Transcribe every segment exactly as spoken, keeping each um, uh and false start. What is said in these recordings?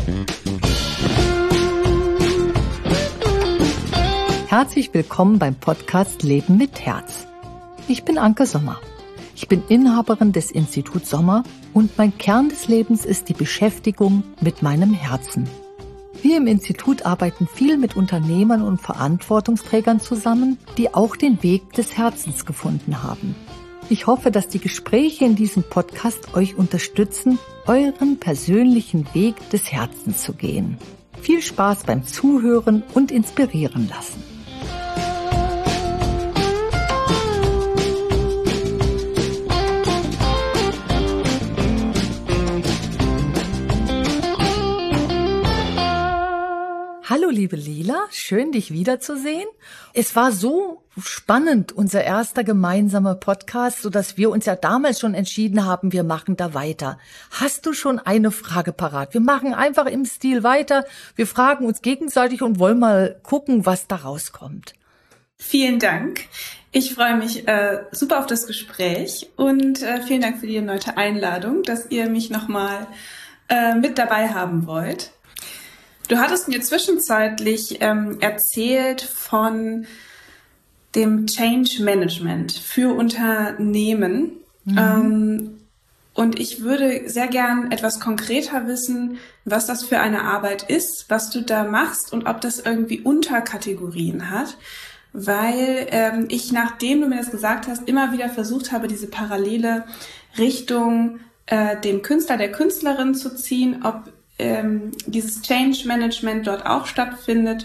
Herzlich willkommen beim Podcast Leben mit Herz. Ich bin Anke Sommer. Ich bin Inhaberin des Instituts Sommer und mein Kern des Lebens ist die Beschäftigung mit meinem Herzen. Wir im Institut arbeiten viel mit Unternehmern und Verantwortungsträgern zusammen, die auch den Weg des Herzens gefunden haben. Ich hoffe, dass die Gespräche in diesem Podcast euch unterstützen, euren persönlichen Weg des Herzens zu gehen. Viel Spaß beim Zuhören und inspirieren lassen. Hallo liebe Lila, schön dich wiederzusehen. Es war so spannend, unser erster gemeinsamer Podcast, sodass wir uns ja damals schon entschieden haben, wir machen da weiter. Hast du schon eine Frage parat? Wir machen einfach im Stil weiter, wir fragen uns gegenseitig und wollen mal gucken, was da rauskommt. Vielen Dank. Ich freue mich äh, super auf das Gespräch und äh, vielen Dank für die erneute Einladung, dass ihr mich nochmal äh, mit dabei haben wollt. Du hattest mir zwischenzeitlich ähm, erzählt von dem Change Management für Unternehmen. Mhm. Ähm, und ich würde sehr gern etwas konkreter wissen, was das für eine Arbeit ist, was du da machst und ob das irgendwie Unterkategorien hat. Weil ähm, ich, nachdem du mir das gesagt hast, immer wieder versucht habe, diese Parallele Richtung äh, dem Künstler, der Künstlerin zu ziehen, ob ähm, dieses Change Management dort auch stattfindet.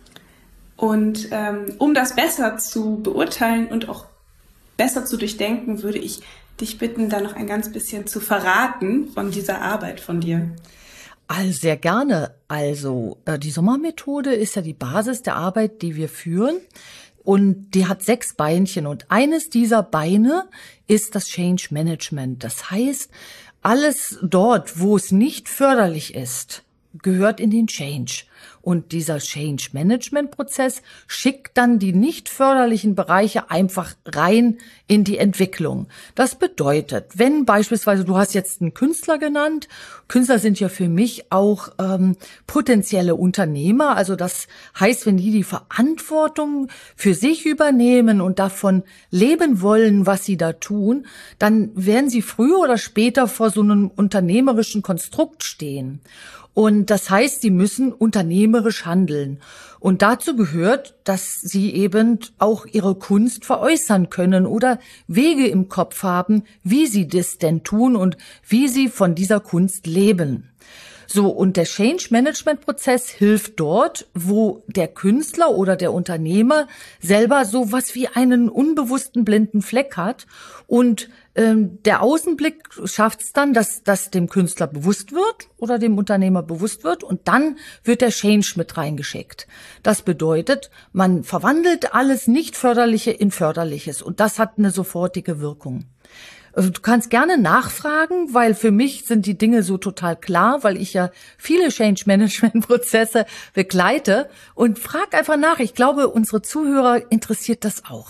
Und ähm, um das besser zu beurteilen und auch besser zu durchdenken, würde ich dich bitten, da noch ein ganz bisschen zu verraten von dieser Arbeit von dir. Also sehr gerne. Also äh, die Sommer-Methode ist ja die Basis der Arbeit, die wir führen. Und die hat sechs Beinchen. Und eines dieser Beine ist das Change Management. Das heißt, alles dort, wo es nicht förderlich ist, gehört in den Change. Und dieser Change-Management-Prozess schickt dann die nicht förderlichen Bereiche einfach rein in die Entwicklung. Das bedeutet, wenn beispielsweise, du hast jetzt einen Künstler genannt, Künstler sind ja für mich auch ähm, potenzielle Unternehmer, also das heißt, wenn die die Verantwortung für sich übernehmen und davon leben wollen, was sie da tun, dann werden sie früher oder später vor so einem unternehmerischen Konstrukt stehen. Und das heißt, sie müssen unternehmerisch handeln. Und dazu gehört, dass sie eben auch ihre Kunst veräußern können oder Wege im Kopf haben, wie sie das denn tun und wie sie von dieser Kunst leben. So, und der Change-Management-Prozess hilft dort, wo der Künstler oder der Unternehmer selber so was wie einen unbewussten blinden Fleck hat. Und ähm, der Außenblick schafft es dann, dass das dem Künstler bewusst wird oder dem Unternehmer bewusst wird. Und dann wird der Change mit reingeschickt. Das bedeutet, man verwandelt alles Nicht-Förderliche in Förderliches. Und das hat eine sofortige Wirkung. Also du kannst gerne nachfragen, weil für mich sind die Dinge so total klar, weil ich ja viele Change-Management-Prozesse begleite. Und frag einfach nach. Ich glaube, unsere Zuhörer interessiert das auch.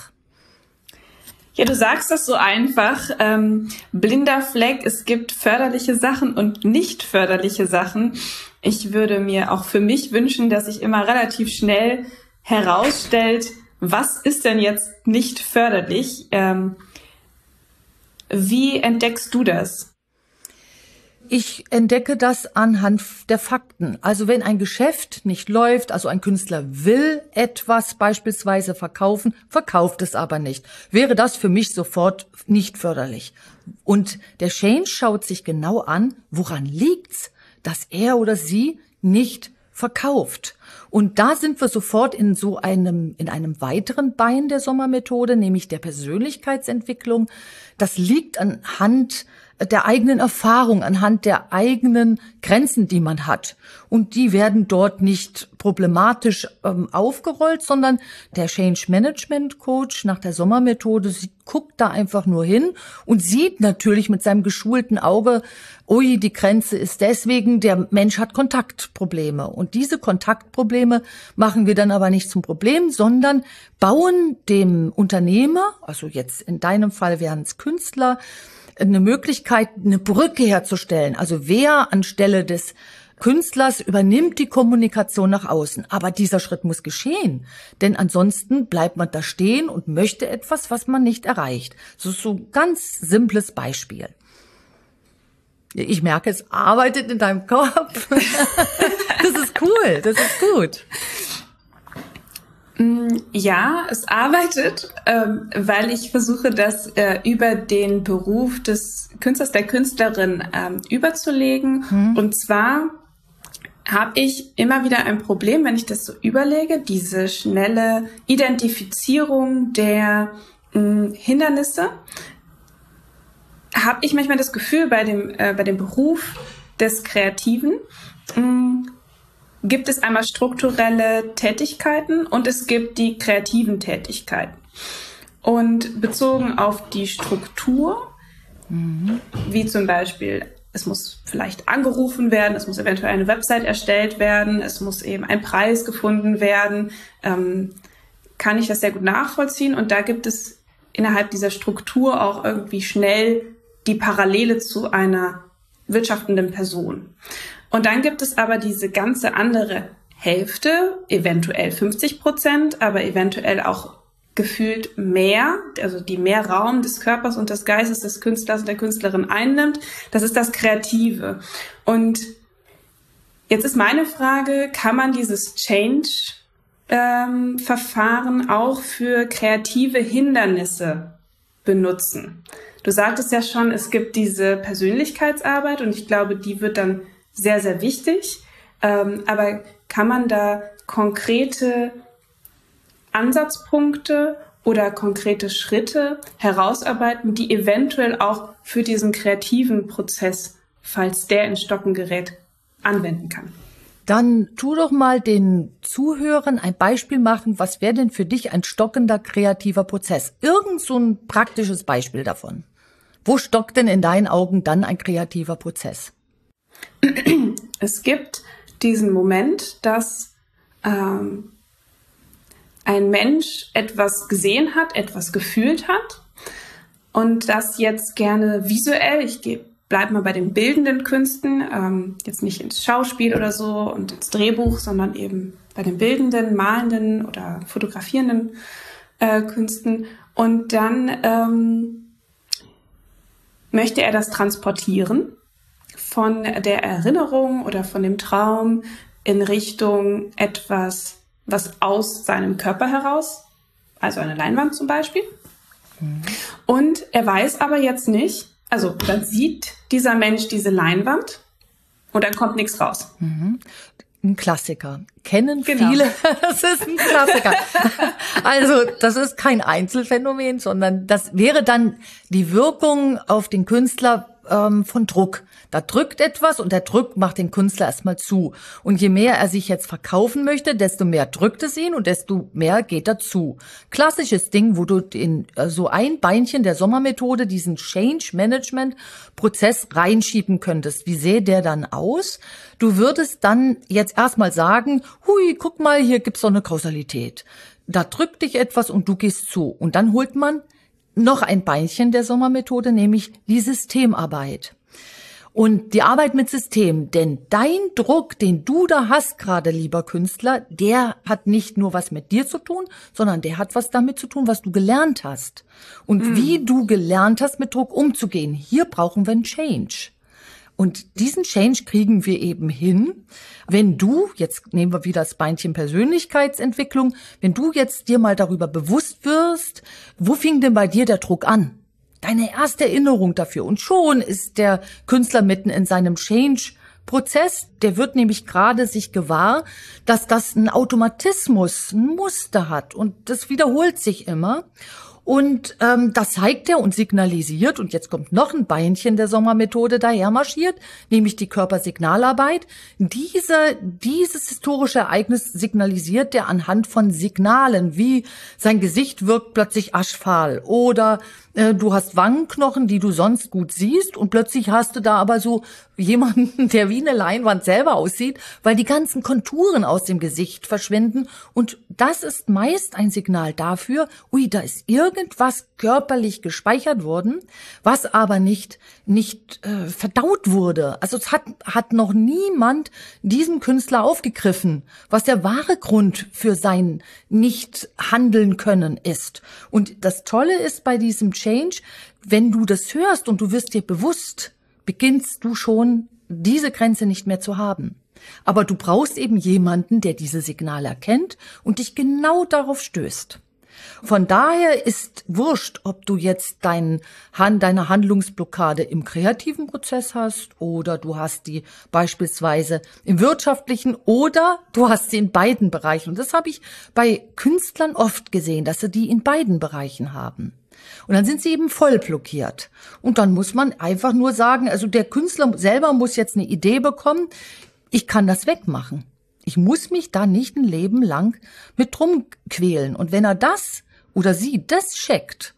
Ja, du sagst das so einfach. Ähm, blinder Fleck, es gibt förderliche Sachen und nicht förderliche Sachen. Ich würde mir auch für mich wünschen, dass sich immer relativ schnell herausstellt, was ist denn jetzt nicht förderlich? Ähm, Wie entdeckst du das? Ich entdecke das anhand der Fakten. Also wenn ein Geschäft nicht läuft, also ein Künstler will etwas beispielsweise verkaufen, verkauft es aber nicht, wäre das für mich sofort nicht förderlich. Und der Change schaut sich genau an, woran liegt's, dass er oder sie nicht verkauft. Und da sind wir sofort in so einem, in einem weiteren Bein der Sommermethode, nämlich der Persönlichkeitsentwicklung. Das liegt anhand der eigenen Erfahrung, anhand der eigenen Grenzen, die man hat. Und die werden dort nicht problematisch ähm, aufgerollt, sondern der Change Management Coach nach der Sommermethode sie guckt da einfach nur hin und sieht natürlich mit seinem geschulten Auge, ui, die Grenze ist deswegen, der Mensch hat Kontaktprobleme. Und diese Kontaktprobleme machen wir dann aber nicht zum Problem, sondern bauen dem Unternehmer, also jetzt in deinem Fall wären es Künstler, eine Möglichkeit, eine Brücke herzustellen. Also wer anstelle des Künstlers übernimmt die Kommunikation nach außen. Aber dieser Schritt muss geschehen. Denn ansonsten bleibt man da stehen und möchte etwas, was man nicht erreicht. Das ist so ein ganz simples Beispiel. Ich merke, es arbeitet in deinem Kopf. Das ist cool, das ist gut. Ja, es arbeitet, ähm, weil ich versuche, das äh, über den Beruf des Künstlers, der Künstlerin ähm, überzulegen. Hm. Und zwar habe ich immer wieder ein Problem, wenn ich das so überlege, diese schnelle Identifizierung der mh, Hindernisse. Habe ich manchmal das Gefühl, bei dem, äh, bei dem Beruf des Kreativen mh, gibt es einmal strukturelle Tätigkeiten und es gibt die kreativen Tätigkeiten. Und bezogen auf die Struktur, mhm. wie zum Beispiel, es muss vielleicht angerufen werden, es muss eventuell eine Website erstellt werden, es muss eben ein Preis gefunden werden, ähm, kann ich das sehr gut nachvollziehen. Und da gibt es innerhalb dieser Struktur auch irgendwie schnell die Parallele zu einer wirtschaftenden Person. Und dann gibt es aber diese ganze andere Hälfte, eventuell fünfzig Prozent, aber eventuell auch gefühlt mehr, also die mehr Raum des Körpers und des Geistes des Künstlers und der Künstlerin einnimmt. Das ist das Kreative. Und jetzt ist meine Frage, kann man dieses Change-Verfahren ähm, auch für kreative Hindernisse benutzen? Du sagtest ja schon, es gibt diese Persönlichkeitsarbeit und ich glaube, die wird dann sehr, sehr wichtig. Ähm, aber kann man da konkrete Ansatzpunkte oder konkrete Schritte herausarbeiten, die eventuell auch für diesen kreativen Prozess, falls der ins Stocken gerät, anwenden kann? Dann tu doch mal den Zuhörern ein Beispiel machen. Was wäre denn für dich ein stockender kreativer Prozess? Irgend so ein praktisches Beispiel davon. Wo stockt denn in deinen Augen dann ein kreativer Prozess? Es gibt diesen Moment, dass ähm, ein Mensch etwas gesehen hat, etwas gefühlt hat und das jetzt gerne visuell, ich bleibe mal bei den bildenden Künsten, ähm, jetzt nicht ins Schauspiel oder so und ins Drehbuch, sondern eben bei den bildenden, malenden oder fotografierenden äh, Künsten. Und dann ähm, möchte er das transportieren von der Erinnerung oder von dem Traum in Richtung etwas, was aus seinem Körper heraus, also eine Leinwand zum Beispiel. Mhm. Und er weiß aber jetzt nicht, also dann sieht dieser Mensch diese Leinwand und dann kommt nichts raus. Mhm. Ein Klassiker. Kennen genau. viele. Das ist ein Klassiker. Also das ist kein Einzelfenomen, sondern das wäre dann die Wirkung auf den Künstler ähm, von Druck. Da drückt etwas und der Druck macht den Künstler erstmal zu. Und je mehr er sich jetzt verkaufen möchte, desto mehr drückt es ihn und desto mehr geht er zu. Klassisches Ding, wo du in äh, so ein Beinchen der Sommer-Methode diesen Change-Management-Prozess reinschieben könntest. Wie sähe der dann aus? Du würdest dann jetzt erstmal sagen, hui, guck mal, hier gibt's doch eine Kausalität. Da drückt dich etwas und du gehst zu. Und dann holt man noch ein Beinchen der Sommer-Methode, nämlich die Systemarbeit. Und die Arbeit mit System, denn dein Druck, den du da hast gerade, lieber Künstler, der hat nicht nur was mit dir zu tun, sondern der hat was damit zu tun, was du gelernt hast. Und mhm. wie du gelernt hast, mit Druck umzugehen. Hier brauchen wir einen Change. Und diesen Change kriegen wir eben hin, wenn du, jetzt nehmen wir wieder das Beinchen Persönlichkeitsentwicklung, wenn du jetzt dir mal darüber bewusst wirst, wo fing denn bei dir der Druck an? Deine erste Erinnerung dafür. Und schon ist der Künstler mitten in seinem Change-Prozess. Der wird nämlich gerade sich gewahr, dass das ein Automatismus, ein Muster hat. Und das wiederholt sich immer. Und ähm, das zeigt er und signalisiert, und jetzt kommt noch ein Beinchen der Sommer-Methode daher marschiert, nämlich die Körpersignalarbeit. Diese, dieses historische Ereignis signalisiert er anhand von Signalen, wie sein Gesicht wirkt plötzlich aschfahl oder äh, du hast Wangenknochen, die du sonst gut siehst und plötzlich hast du da aber so, jemanden, der wie eine Leinwand selber aussieht, weil die ganzen Konturen aus dem Gesicht verschwinden. Und das ist meist ein Signal dafür, ui, da ist irgendwas körperlich gespeichert worden, was aber nicht nicht äh, verdaut wurde. Also es hat hat noch niemand diesen Künstler aufgegriffen, was der wahre Grund für sein Nicht-Handeln können ist. Und das Tolle ist bei diesem Change, wenn du das hörst und du wirst dir bewusst, beginnst du schon, diese Grenze nicht mehr zu haben. Aber du brauchst eben jemanden, der diese Signale erkennt und dich genau darauf stößt. Von daher ist wurscht, ob du jetzt dein, deine Handlungsblockade im kreativen Prozess hast oder du hast die beispielsweise im wirtschaftlichen oder du hast sie in beiden Bereichen. Und das habe ich bei Künstlern oft gesehen, dass sie die in beiden Bereichen haben. Und dann sind sie eben voll blockiert. Und dann muss man einfach nur sagen, also der Künstler selber muss jetzt eine Idee bekommen, ich kann das wegmachen. Ich muss mich da nicht ein Leben lang mit drum quälen. Und wenn er das oder sie das checkt,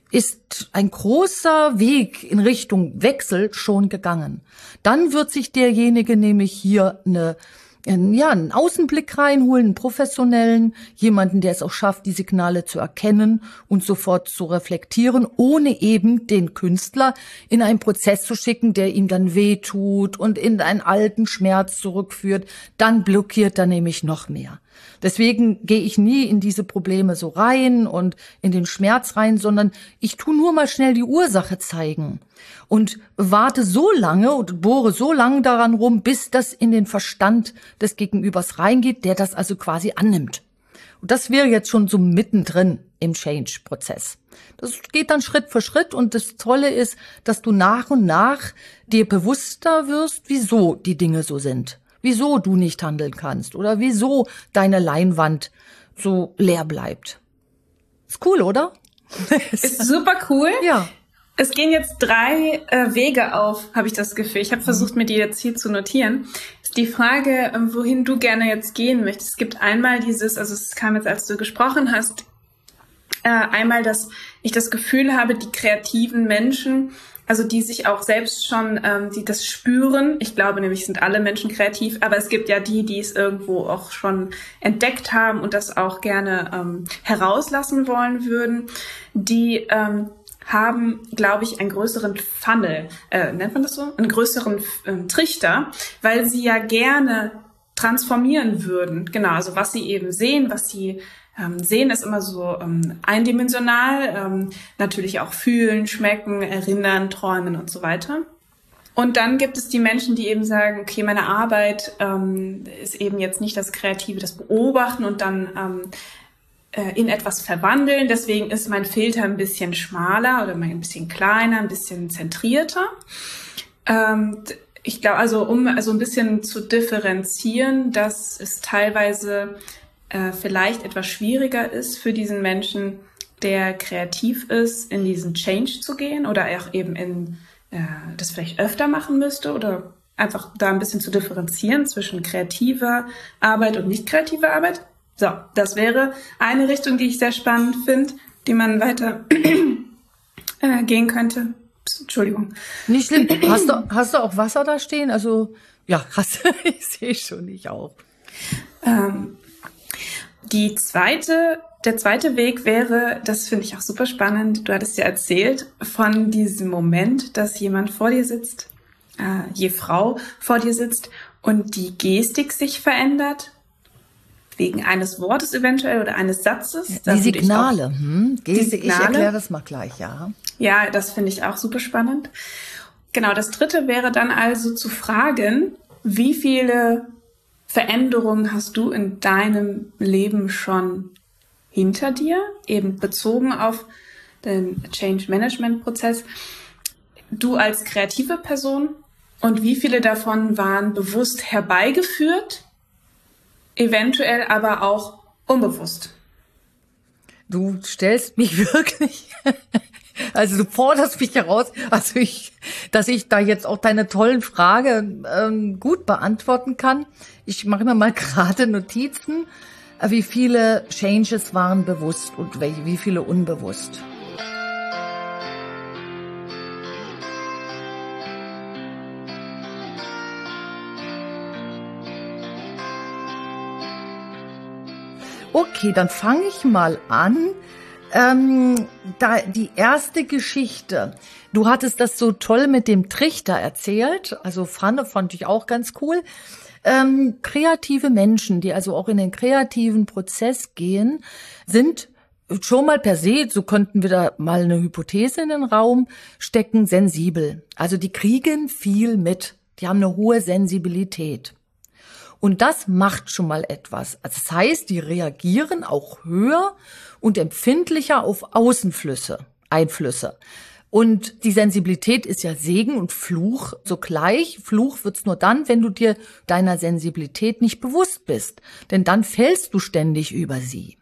ist ein großer Weg in Richtung Wechsel schon gegangen. Dann wird sich derjenige nämlich hier eine ja, einen Außenblick reinholen, einen professionellen, jemanden, der es auch schafft, die Signale zu erkennen und sofort zu reflektieren, ohne eben den Künstler in einen Prozess zu schicken, der ihm dann wehtut und in einen alten Schmerz zurückführt. Dann blockiert er nämlich noch mehr. Deswegen gehe ich nie in diese Probleme so rein und in den Schmerz rein, sondern ich tu nur mal schnell die Ursache zeigen und warte so lange und bohre so lange daran rum, bis das in den Verstand des Gegenübers reingeht, der das also quasi annimmt. Und das wäre jetzt schon so mittendrin im Change-Prozess. Das geht dann Schritt für Schritt und das Tolle ist, dass du nach und nach dir bewusster wirst, wieso die Dinge so sind. Wieso du nicht handeln kannst oder wieso deine Leinwand so leer bleibt. Ist cool, oder? Ist super cool. Ja. Es gehen jetzt drei äh, Wege auf, habe ich das Gefühl. Ich habe versucht, mir die jetzt hier zu notieren. Ist die Frage, äh, wohin du gerne jetzt gehen möchtest. Es gibt einmal dieses, also es kam jetzt, als du gesprochen hast, äh, einmal, dass ich das Gefühl habe, die kreativen Menschen, also die sich auch selbst schon, ähm, die das spüren. Ich glaube nämlich, sind alle Menschen kreativ, aber es gibt ja die, die es irgendwo auch schon entdeckt haben und das auch gerne ähm, herauslassen wollen würden. Die ähm, haben, glaube ich, einen größeren Funnel, äh, nennt man das so? Einen größeren ähm, Trichter, weil sie ja gerne transformieren würden. Genau, also was sie eben sehen, was sie Ähm, sehen ist immer so ähm, eindimensional, ähm, natürlich auch fühlen, schmecken, erinnern, träumen und so weiter. Und dann gibt es die Menschen, die eben sagen, okay, meine Arbeit ähm, ist eben jetzt nicht das Kreative, das Beobachten und dann ähm, äh, in etwas verwandeln. Deswegen ist mein Filter ein bisschen schmaler oder ein bisschen kleiner, ein bisschen zentrierter. Ähm, ich glaube, also um also ein bisschen zu differenzieren, dass es teilweise vielleicht etwas schwieriger ist für diesen Menschen, der kreativ ist, in diesen Change zu gehen oder auch eben in äh, das vielleicht öfter machen müsste oder einfach da ein bisschen zu differenzieren zwischen kreativer Arbeit und nicht kreativer Arbeit. So, das wäre eine Richtung, die ich sehr spannend finde, die man weiter äh, gehen könnte. Psst, Entschuldigung. Nicht schlimm. Hast du, hast du auch Wasser da stehen? Also, ja, hast du. Ich sehe schon, ich auch. Ähm, Die zweite, der zweite Weg wäre, das finde ich auch super spannend, du hattest ja erzählt, von diesem Moment, dass jemand vor dir sitzt, äh, je Frau vor dir sitzt und die Gestik sich verändert, wegen eines Wortes eventuell oder eines Satzes. Die Signale, auch, hm, Gestik, die Signale. Ich erkläre das mal gleich, ja. Ja, das finde ich auch super spannend. Genau, das dritte wäre dann also zu fragen, wie viele Veränderungen hast du in deinem Leben schon hinter dir, eben bezogen auf den Change-Management-Prozess, du als kreative Person und wie viele davon waren bewusst herbeigeführt, eventuell aber auch unbewusst? Du stellst mich wirklich, also du forderst mich heraus, also ich, dass ich da jetzt auch deine tollen Fragen ähm, gut beantworten kann. Ich mache mir mal gerade Notizen, wie viele Changes waren bewusst und wie viele unbewusst. Okay, dann fange ich mal an. Ähm, da die erste Geschichte. Du hattest das so toll mit dem Trichter erzählt. Also Pfanne fand ich auch ganz cool. Ähm, kreative Menschen, die also auch in den kreativen Prozess gehen, sind schon mal per se, so könnten wir da mal eine Hypothese in den Raum stecken, sensibel. Also die kriegen viel mit. Die haben eine hohe Sensibilität. Und das macht schon mal etwas. Also das heißt, die reagieren auch höher und empfindlicher auf Außenflüsse, Einflüsse. Und die Sensibilität ist ja Segen und Fluch zugleich. Fluch wird's nur dann, wenn du dir deiner Sensibilität nicht bewusst bist. Denn dann fällst du ständig über sie.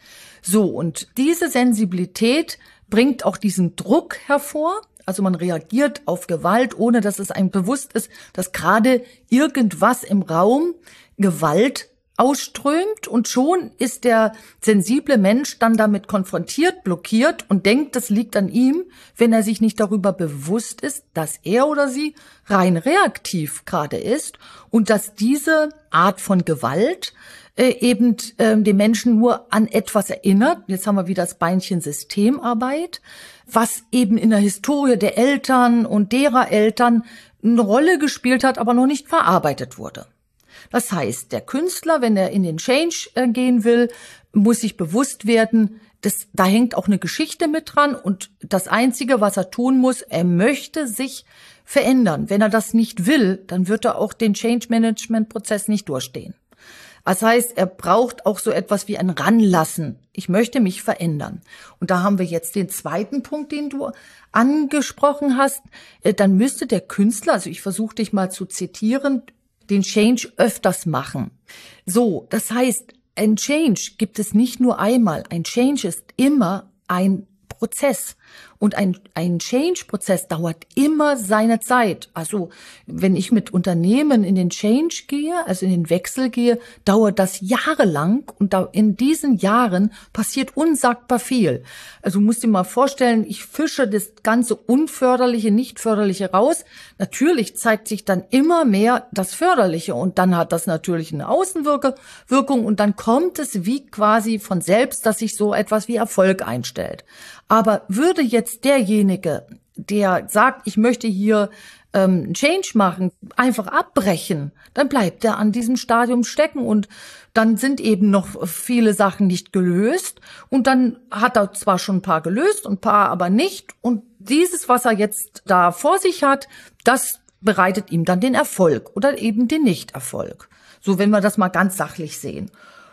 So, und diese Sensibilität bringt auch diesen Druck hervor. Also man reagiert auf Gewalt, ohne dass es einem bewusst ist, dass gerade irgendwas im Raum Gewalt ausströmt, und schon ist der sensible Mensch dann damit konfrontiert, blockiert und denkt, das liegt an ihm, wenn er sich nicht darüber bewusst ist, dass er oder sie rein reaktiv gerade ist und dass diese Art von Gewalt äh, eben äh, den Menschen nur an etwas erinnert. Jetzt haben wir wieder das Beinchen Systemarbeit, was eben in der Historie der Eltern und derer Eltern eine Rolle gespielt hat, aber noch nicht verarbeitet wurde. Das heißt, der Künstler, wenn er in den Change äh, gehen will, muss sich bewusst werden, dass, da hängt auch eine Geschichte mit dran, und das Einzige, was er tun muss, er möchte sich verändern. Wenn er das nicht will, dann wird er auch den Change-Management-Prozess nicht durchstehen. Das heißt, er braucht auch so etwas wie ein Ranlassen. Ich möchte mich verändern. Und da haben wir jetzt den zweiten Punkt, den du angesprochen hast. Dann müsste der Künstler, also ich versuche dich mal zu zitieren, den Change öfters machen. So, das heißt, ein Change gibt es nicht nur einmal. Ein Change ist immer ein Prozess. Und ein, ein Change-Prozess dauert immer seine Zeit. Also wenn ich mit Unternehmen in den Change gehe, also in den Wechsel gehe, dauert das jahrelang, und da in diesen Jahren passiert unsagbar viel. Also du musst dir mal vorstellen, ich fische das ganze Unförderliche, Nicht-Förderliche raus. Natürlich zeigt sich dann immer mehr das Förderliche, und dann hat das natürlich eine Außenwirkung, und dann kommt es wie quasi von selbst, dass sich so etwas wie Erfolg einstellt. Aber würde jetzt derjenige, der sagt, ich möchte hier ähm, Change machen, einfach abbrechen, dann bleibt er an diesem Stadium stecken, und dann sind eben noch viele Sachen nicht gelöst, und dann hat er zwar schon ein paar gelöst und ein paar aber nicht, und dieses, was er jetzt da vor sich hat, das bereitet ihm dann den Erfolg oder eben den Nichterfolg. So, wenn wir das mal ganz sachlich sehen.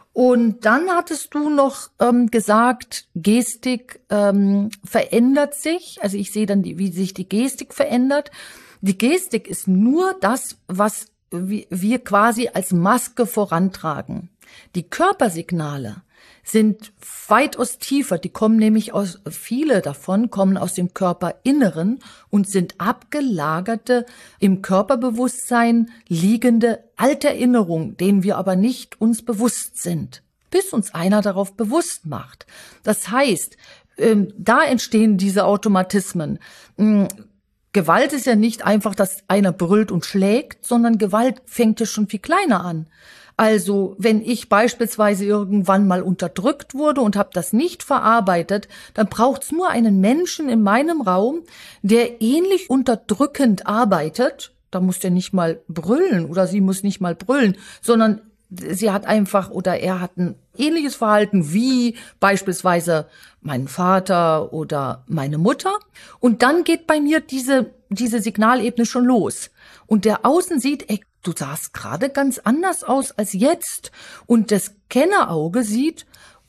Und dann hattest du noch ähm, gesagt, Gestik ähm, verändert sich. Also ich sehe dann, die, wie sich die Gestik verändert. Die Gestik ist nur das, was wir quasi als Maske vorantragen. Die Körpersignale sind weitaus tiefer. Die kommen nämlich aus, viele davon kommen aus dem Körperinneren und sind abgelagerte, im Körperbewusstsein liegende alte Erinnerungen, denen wir aber nicht uns bewusst sind, bis uns einer darauf bewusst macht. Das heißt, ähm, da entstehen diese Automatismen. Ähm, Gewalt ist ja nicht einfach, dass einer brüllt und schlägt, sondern Gewalt fängt ja schon viel kleiner an. Also wenn ich beispielsweise irgendwann mal unterdrückt wurde und habe das nicht verarbeitet, dann braucht's nur einen Menschen in meinem Raum, der ähnlich unterdrückend arbeitet. Da muss der nicht mal brüllen oder sie muss nicht mal brüllen, sondern sie hat einfach oder er hat ein ähnliches Verhalten wie beispielsweise mein Vater oder meine Mutter. Und dann geht bei mir diese, diese Signalebene schon los. Und der Außen sieht, ey, du sahst gerade ganz anders aus als jetzt. Und das Kennerauge sieht,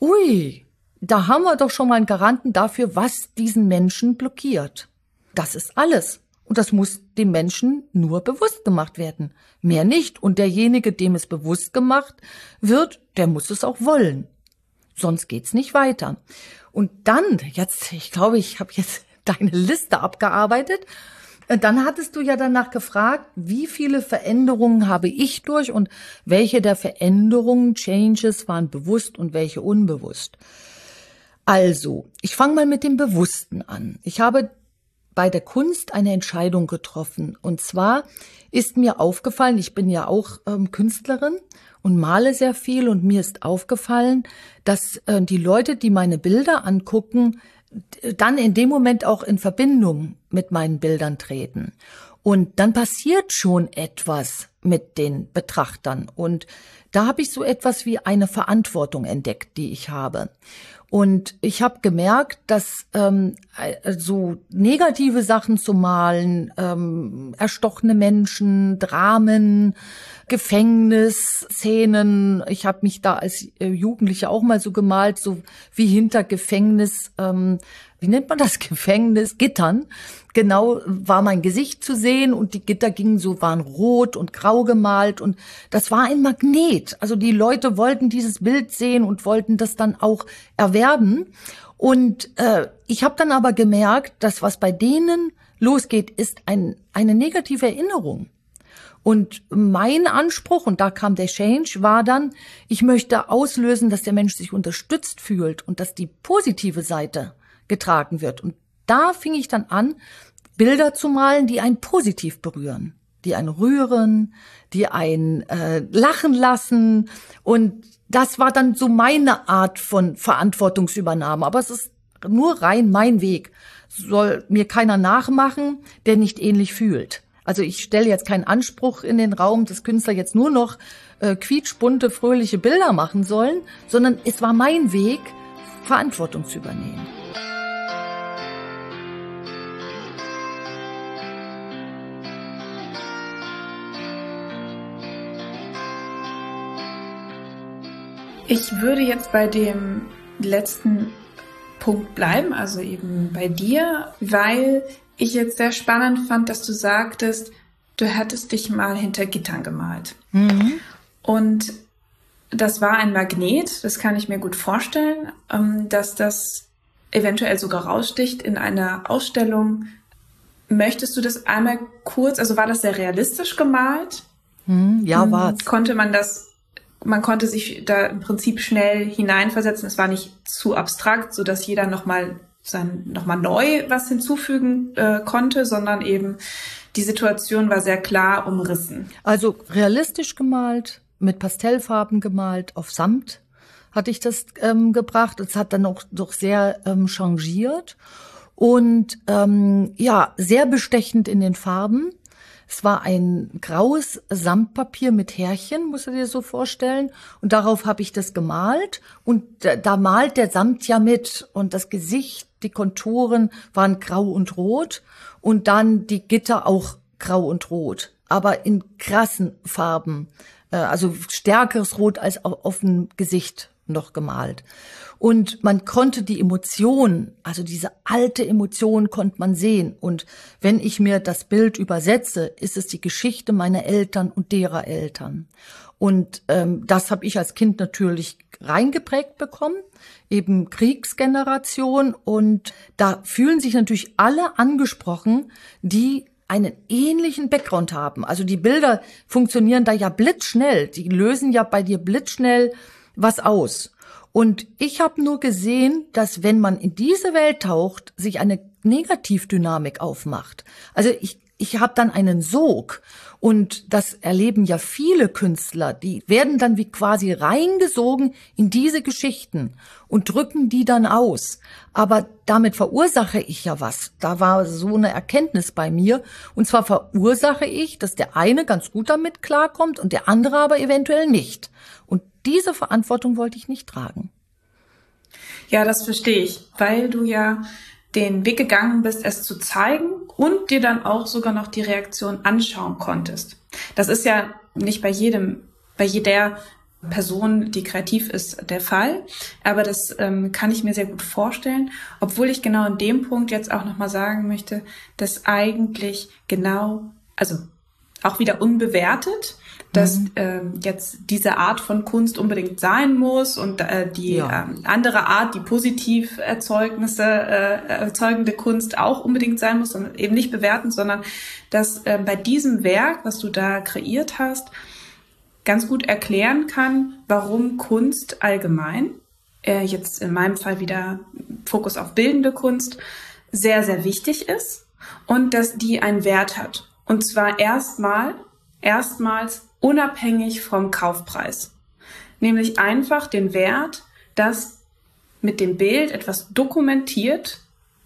ui, da haben wir doch schon mal einen Garanten dafür, was diesen Menschen blockiert. Das ist alles. Und das muss dem Menschen nur bewusst gemacht werden. Mehr nicht. Und derjenige, dem es bewusst gemacht wird, der muss es auch wollen. Sonst geht's nicht weiter. Und dann, jetzt, ich glaube, ich habe jetzt deine Liste abgearbeitet. Dann hattest du ja danach gefragt, wie viele Veränderungen habe ich durch und welche der Veränderungen, Changes, waren bewusst und welche unbewusst. Also, ich fange mal mit dem Bewussten an. Ich habe bei der Kunst eine Entscheidung getroffen. Und zwar ist mir aufgefallen, ich bin ja auch ähm, Künstlerin und male sehr viel, und mir ist aufgefallen, dass äh, die Leute, die meine Bilder angucken, dann in dem Moment auch in Verbindung mit meinen Bildern treten. Und dann passiert schon etwas mit den Betrachtern. Und da habe ich so etwas wie eine Verantwortung entdeckt, die ich habe. Und ich habe gemerkt, dass ähm, so negative Sachen zu malen, ähm, erstochene Menschen, Dramen, Gefängnisszenen. Ich habe mich da als Jugendliche auch mal so gemalt, so wie hinter Gefängnis, ähm, wie nennt man das, Gefängnis, Gittern. Genau war mein Gesicht zu sehen, und die Gitter gingen so, waren rot und grau gemalt, und das war ein Magnet. Also die Leute wollten dieses Bild sehen und wollten das dann auch erwerben. Und äh, ich habe dann aber gemerkt, dass was bei denen losgeht, ist ein, eine negative Erinnerung. Und mein Anspruch, und da kam der Change, war dann, ich möchte auslösen, dass der Mensch sich unterstützt fühlt und dass die positive Seite getragen wird. Und da fing ich dann an, Bilder zu malen, die einen positiv berühren, die einen rühren, die einen äh, lachen lassen. Und das war dann so meine Art von Verantwortungsübernahme. Aber es ist nur rein mein Weg. Soll mir keiner nachmachen, der nicht ähnlich fühlt. Also ich stelle jetzt keinen Anspruch in den Raum, dass Künstler jetzt nur noch äh, quietschbunte, fröhliche Bilder machen sollen, sondern es war mein Weg, Verantwortung zu übernehmen. Ich würde jetzt bei dem letzten Punkt bleiben, also eben bei dir, weil ich jetzt sehr spannend fand, dass du sagtest, du hättest dich mal hinter Gittern gemalt. Mhm. Und das war ein Magnet, das kann ich mir gut vorstellen, dass das eventuell sogar raussticht in einer Ausstellung. Möchtest du das einmal kurz, also war das sehr realistisch gemalt? Mhm, ja, war's. Konnte man das Man konnte sich da im Prinzip schnell hineinversetzen. Es war nicht zu abstrakt, so dass jeder nochmal sein, nochmal neu was hinzufügen äh, konnte, sondern eben die Situation war sehr klar umrissen. Also realistisch gemalt, mit Pastellfarben gemalt, auf Samt hatte ich das ähm, gebracht. Es hat dann auch doch sehr ähm, changiert und ähm, ja, sehr bestechend in den Farben. Es war ein graues Samtpapier mit Härchen, musst du dir so vorstellen. Und darauf habe ich das gemalt. Und da malt der Samt ja mit. Und das Gesicht, die Konturen waren grau und rot. Und dann die Gitter auch grau und rot. Aber in krassen Farben. Also stärkeres Rot als auf dem Gesicht noch gemalt. Und man konnte die Emotion, also diese alte Emotion konnte man sehen. Und wenn ich mir das Bild übersetze, ist es die Geschichte meiner Eltern und derer Eltern. Und ähm, das habe ich als Kind natürlich reingeprägt bekommen, eben Kriegsgeneration. Und da fühlen sich natürlich alle angesprochen, die einen ähnlichen Background haben. Also die Bilder funktionieren da ja blitzschnell. Die lösen ja bei dir blitzschnell was aus. Und ich habe nur gesehen, dass wenn man in diese Welt taucht, sich eine Negativdynamik aufmacht. Also ich ich habe dann einen Sog, und das erleben ja viele Künstler, die werden dann wie quasi reingesogen in diese Geschichten und drücken die dann aus. Aber damit verursache ich ja was. Da war so eine Erkenntnis bei mir. Und zwar verursache ich, dass der eine ganz gut damit klarkommt und der andere aber eventuell nicht. Und diese Verantwortung wollte ich nicht tragen. Ja, das verstehe ich, weil du ja den Weg gegangen bist, es zu zeigen und dir dann auch sogar noch die Reaktion anschauen konntest. Das ist ja nicht bei jedem, bei jeder Person, die kreativ ist, der Fall. Aber das ähm, kann ich mir sehr gut vorstellen, obwohl ich genau in dem Punkt jetzt auch nochmal sagen möchte, dass eigentlich genau, also auch wieder unbewertet, dass mhm. äh, jetzt diese Art von Kunst unbedingt sein muss und äh, die ja. äh, andere Art, die positiv Erzeugnisse äh, erzeugende Kunst auch unbedingt sein muss und eben nicht bewerten, sondern dass äh, bei diesem Werk, was du da kreiert hast, ganz gut erklären kann, warum Kunst allgemein, äh, jetzt in meinem Fall wieder Fokus auf bildende Kunst, sehr, sehr wichtig ist. und dass die einen Wert hat. Und zwar erstmal, erstmals unabhängig vom Kaufpreis. Nämlich einfach den Wert, dass mit dem Bild etwas dokumentiert.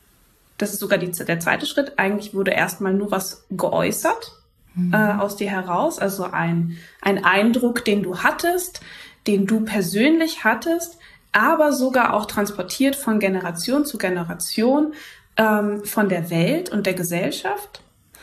Das ist sogar die, der zweite Schritt. Eigentlich wurde erstmal nur was geäußert mhm. äh, aus dir heraus. Also ein, ein Eindruck, den du hattest, den du persönlich hattest, aber sogar auch transportiert von Generation zu Generation ähm, von der Welt und der Gesellschaft.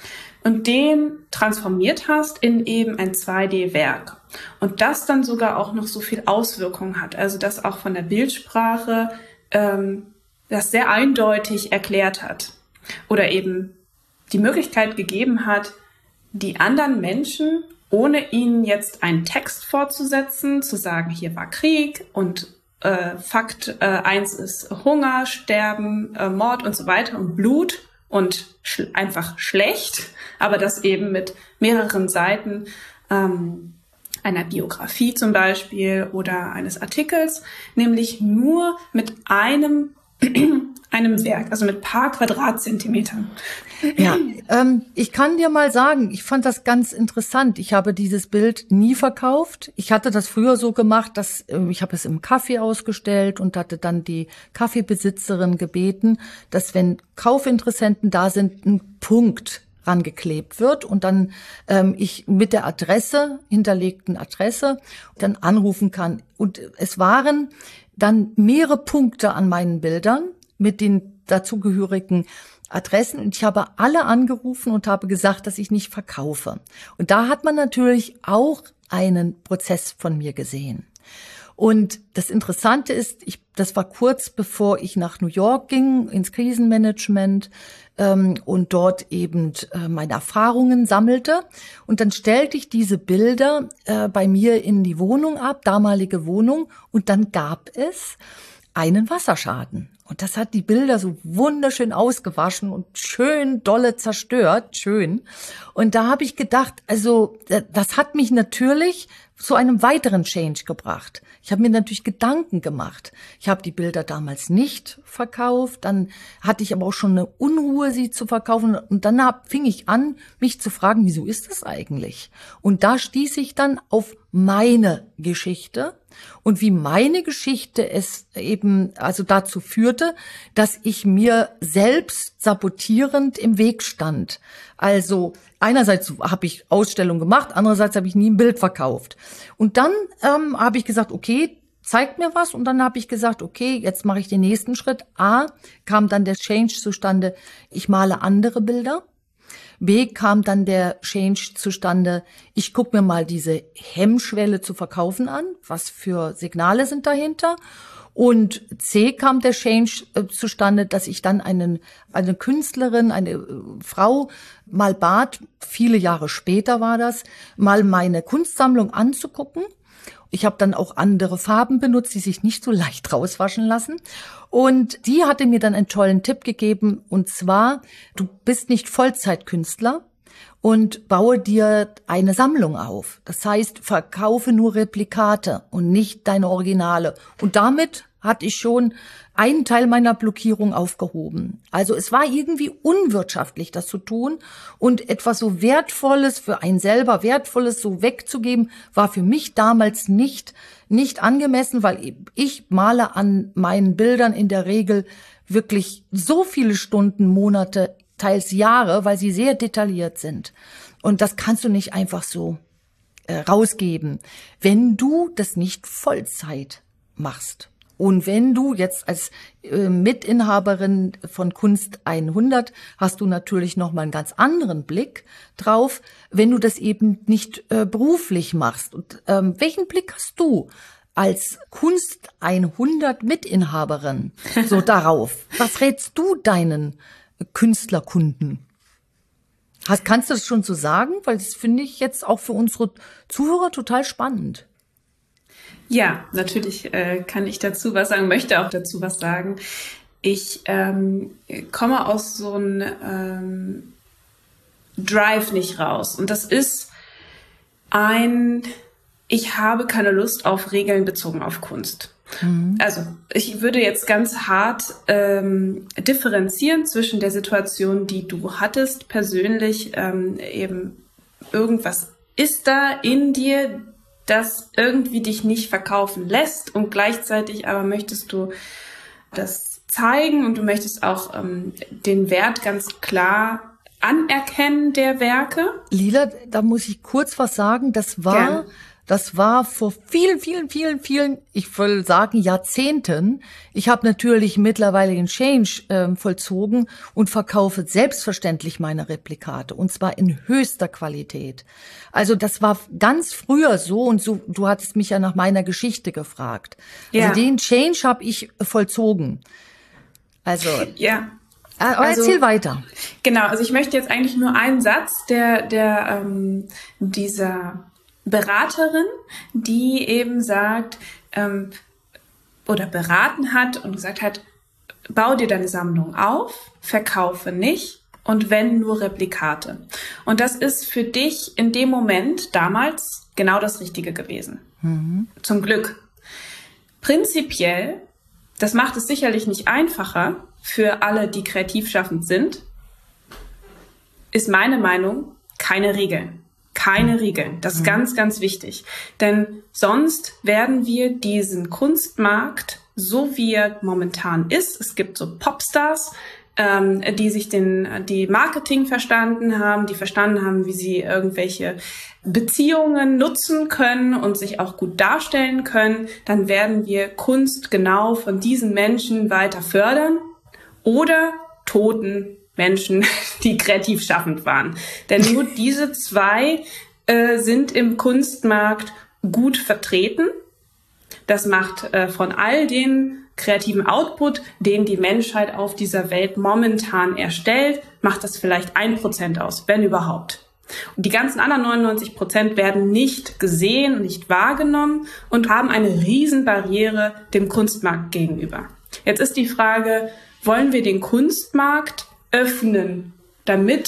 Und den transformiert hast in eben ein zwei D-Werk. Und das dann sogar auch noch so viel Auswirkung hat. Also das auch von der Bildsprache ähm, das sehr eindeutig erklärt hat. Oder eben die Möglichkeit gegeben hat, die anderen Menschen, ohne ihnen jetzt einen Text vorzusetzen, zu sagen, hier war Krieg und äh, Fakt äh, eins ist Hunger, Sterben, äh, Mord und so weiter und Blut und sch- einfach schlecht, aber das eben mit mehreren Seiten ähm, einer Biografie zum Beispiel oder eines Artikels, nämlich nur mit einem einem Werk, also mit paar Quadratzentimetern. Ja, ähm, ich kann dir mal sagen, ich fand das ganz interessant. Ich habe dieses Bild nie verkauft. Ich hatte das früher so gemacht, dass äh, ich habe es im Café ausgestellt und hatte dann die Kaffeebesitzerin gebeten, dass wenn Kaufinteressenten da sind, ein Punkt rangeklebt wird und dann ähm, ich mit der Adresse, hinterlegten Adresse, dann anrufen kann. Und es waren dann mehrere Punkte an meinen Bildern mit den dazugehörigen Adressen und ich habe alle angerufen und habe gesagt, dass ich nicht verkaufe. Und da hat man natürlich auch einen Prozess von mir gesehen. Und das Interessante ist, ich, das war kurz bevor ich nach New York ging, ins Krisenmanagement ähm, und dort eben äh, meine Erfahrungen sammelte. Und dann stellte ich diese Bilder äh, bei mir in die Wohnung ab, damalige Wohnung, und dann gab es einen Wasserschaden. Und das hat die Bilder so wunderschön ausgewaschen und schön dolle zerstört, schön. Und da habe ich gedacht, also das hat mich natürlich zu einem weiteren Change gebracht. Ich habe mir natürlich Gedanken gemacht. Ich habe die Bilder damals nicht verkauft, dann hatte ich aber auch schon eine Unruhe, sie zu verkaufen. Und dann hab, fing ich an, mich zu fragen, wieso ist das eigentlich? Und da stieß ich dann auf meine Geschichte und wie meine Geschichte es eben also dazu führte, dass ich mir selbst sabotierend im Weg stand. Also einerseits habe ich Ausstellungen gemacht, andererseits habe ich nie ein Bild verkauft. Und dann ähm, habe ich gesagt, okay, zeigt mir was. Und dann habe ich gesagt, okay, jetzt mache ich den nächsten Schritt. A, kam dann der Change zustande, ich male andere Bilder. B, kam dann der Change zustande, ich gucke mir mal diese Hemmschwelle zu verkaufen an, was für Signale sind dahinter. Und C, kam der Change äh, zustande, dass ich dann einen, eine Künstlerin, eine äh, Frau mal bat, viele Jahre später war das, mal meine Kunstsammlung anzugucken. Ich habe dann auch andere Farben benutzt, die sich nicht so leicht rauswaschen lassen. Und die hatte mir dann einen tollen Tipp gegeben. Und zwar, du bist nicht Vollzeitkünstler und baue dir eine Sammlung auf. Das heißt, verkaufe nur Replikate und nicht deine Originale. Und damit hatte ich schon einen Teil meiner Blockierung aufgehoben. Also es war irgendwie unwirtschaftlich, das zu tun. Und etwas so Wertvolles, für einen selber Wertvolles so wegzugeben, war für mich damals nicht, nicht angemessen, weil ich male an meinen Bildern in der Regel wirklich so viele Stunden, Monate, teils Jahre, weil sie sehr detailliert sind. Und das kannst du nicht einfach so äh, rausgeben, wenn du das nicht Vollzeit machst. Und wenn du jetzt als äh, Mitinhaberin von Kunst hundert hast du natürlich noch mal einen ganz anderen Blick drauf, wenn du das eben nicht äh, beruflich machst. Und ähm, welchen Blick hast du als Kunst hundert Mitinhaberin so darauf? Was rätst du deinen Künstlerkunden? Hast, kannst du das schon so sagen? Weil das finde ich jetzt auch für unsere Zuhörer total spannend. Ja, natürlich äh, kann ich dazu was sagen, möchte auch dazu was sagen. Ich ähm, komme aus so einem ähm, Drive nicht raus. Und das ist ein, ich habe keine Lust auf Regeln bezogen auf Kunst. Mhm. Also ich würde jetzt ganz hart ähm, differenzieren zwischen der Situation, die du hattest persönlich, ähm, eben irgendwas ist da in dir, das irgendwie dich nicht verkaufen lässt, und gleichzeitig aber möchtest du das zeigen und du möchtest auch ähm, den Wert ganz klar anerkennen der Werke. Lila, da muss ich kurz was sagen. Das war, Gerne. das war vor vielen, vielen, vielen, vielen, ich will sagen Jahrzehnten. Ich habe natürlich mittlerweile den Change äh, vollzogen und verkaufe selbstverständlich meine Replikate, und zwar in höchster Qualität. Also das war ganz früher so, und so, du hattest mich ja nach meiner Geschichte gefragt. Ja. Also den Change habe ich vollzogen. Also ja. Aber also, erzähl weiter. Genau, also ich möchte jetzt eigentlich nur einen Satz der, der ähm, dieser Beraterin, die eben sagt, ähm, oder beraten hat und gesagt hat, bau dir deine Sammlung auf, verkaufe nicht und wenn nur Replikate. Und das ist für dich in dem Moment damals genau das Richtige gewesen. Mhm. Zum Glück. Prinzipiell, das macht es sicherlich nicht einfacher für alle, die kreativ schaffend sind, ist meine Meinung, keine Regeln. Keine Regeln. Das ist mhm. ganz, ganz wichtig. Denn sonst werden wir diesen Kunstmarkt, so wie er momentan ist, es gibt so Popstars, ähm, die sich den, die Marketing verstanden haben, die verstanden haben, wie sie irgendwelche Beziehungen nutzen können und sich auch gut darstellen können, dann werden wir Kunst genau von diesen Menschen weiter fördern. Oder toten Menschen, die kreativ schaffend waren. Denn nur diese zwei äh, sind im Kunstmarkt gut vertreten. Das macht äh, von all den kreativen Output, den die Menschheit auf dieser Welt momentan erstellt, macht das vielleicht ein Prozent aus, wenn überhaupt. Und die ganzen anderen neunundneunzig Prozent werden nicht gesehen, nicht wahrgenommen und haben eine Riesenbarriere dem Kunstmarkt gegenüber. Jetzt ist die Frage, wollen wir den Kunstmarkt öffnen, damit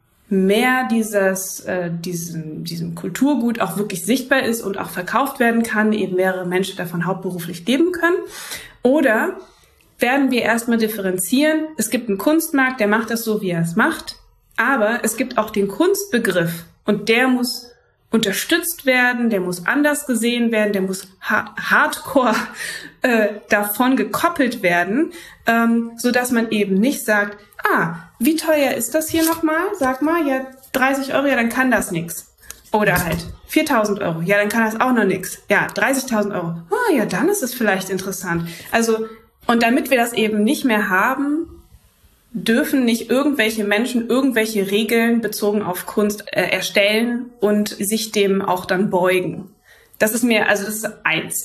mehr dieses, äh, diesem, diesem Kulturgut auch wirklich sichtbar ist und auch verkauft werden kann, eben mehrere Menschen davon hauptberuflich leben können? Oder werden wir erstmal differenzieren? Es gibt einen Kunstmarkt, der macht das so, wie er es macht, aber es gibt auch den Kunstbegriff und der muss unterstützt werden, der muss anders gesehen werden, der muss ha- hardcore äh, davon gekoppelt werden, ähm, so dass man eben nicht sagt, ah, wie teuer ist das hier nochmal? Sag mal, ja, dreißig Euro, ja, dann kann das nix. Oder halt viertausend Euro, ja, dann kann das auch noch nix. Ja, dreißigtausend Euro, ah, ja, dann ist es vielleicht interessant. Also, und damit wir das eben nicht mehr haben, dürfen nicht irgendwelche Menschen irgendwelche Regeln bezogen auf Kunst äh, erstellen und sich dem auch dann beugen. Das ist mir, also das ist eins.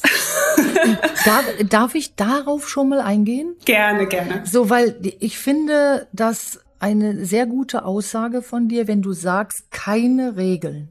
darf, darf ich darauf schon mal eingehen? Gerne, gerne. So, weil ich finde, das eine sehr gute Aussage von dir, wenn du sagst, keine Regeln.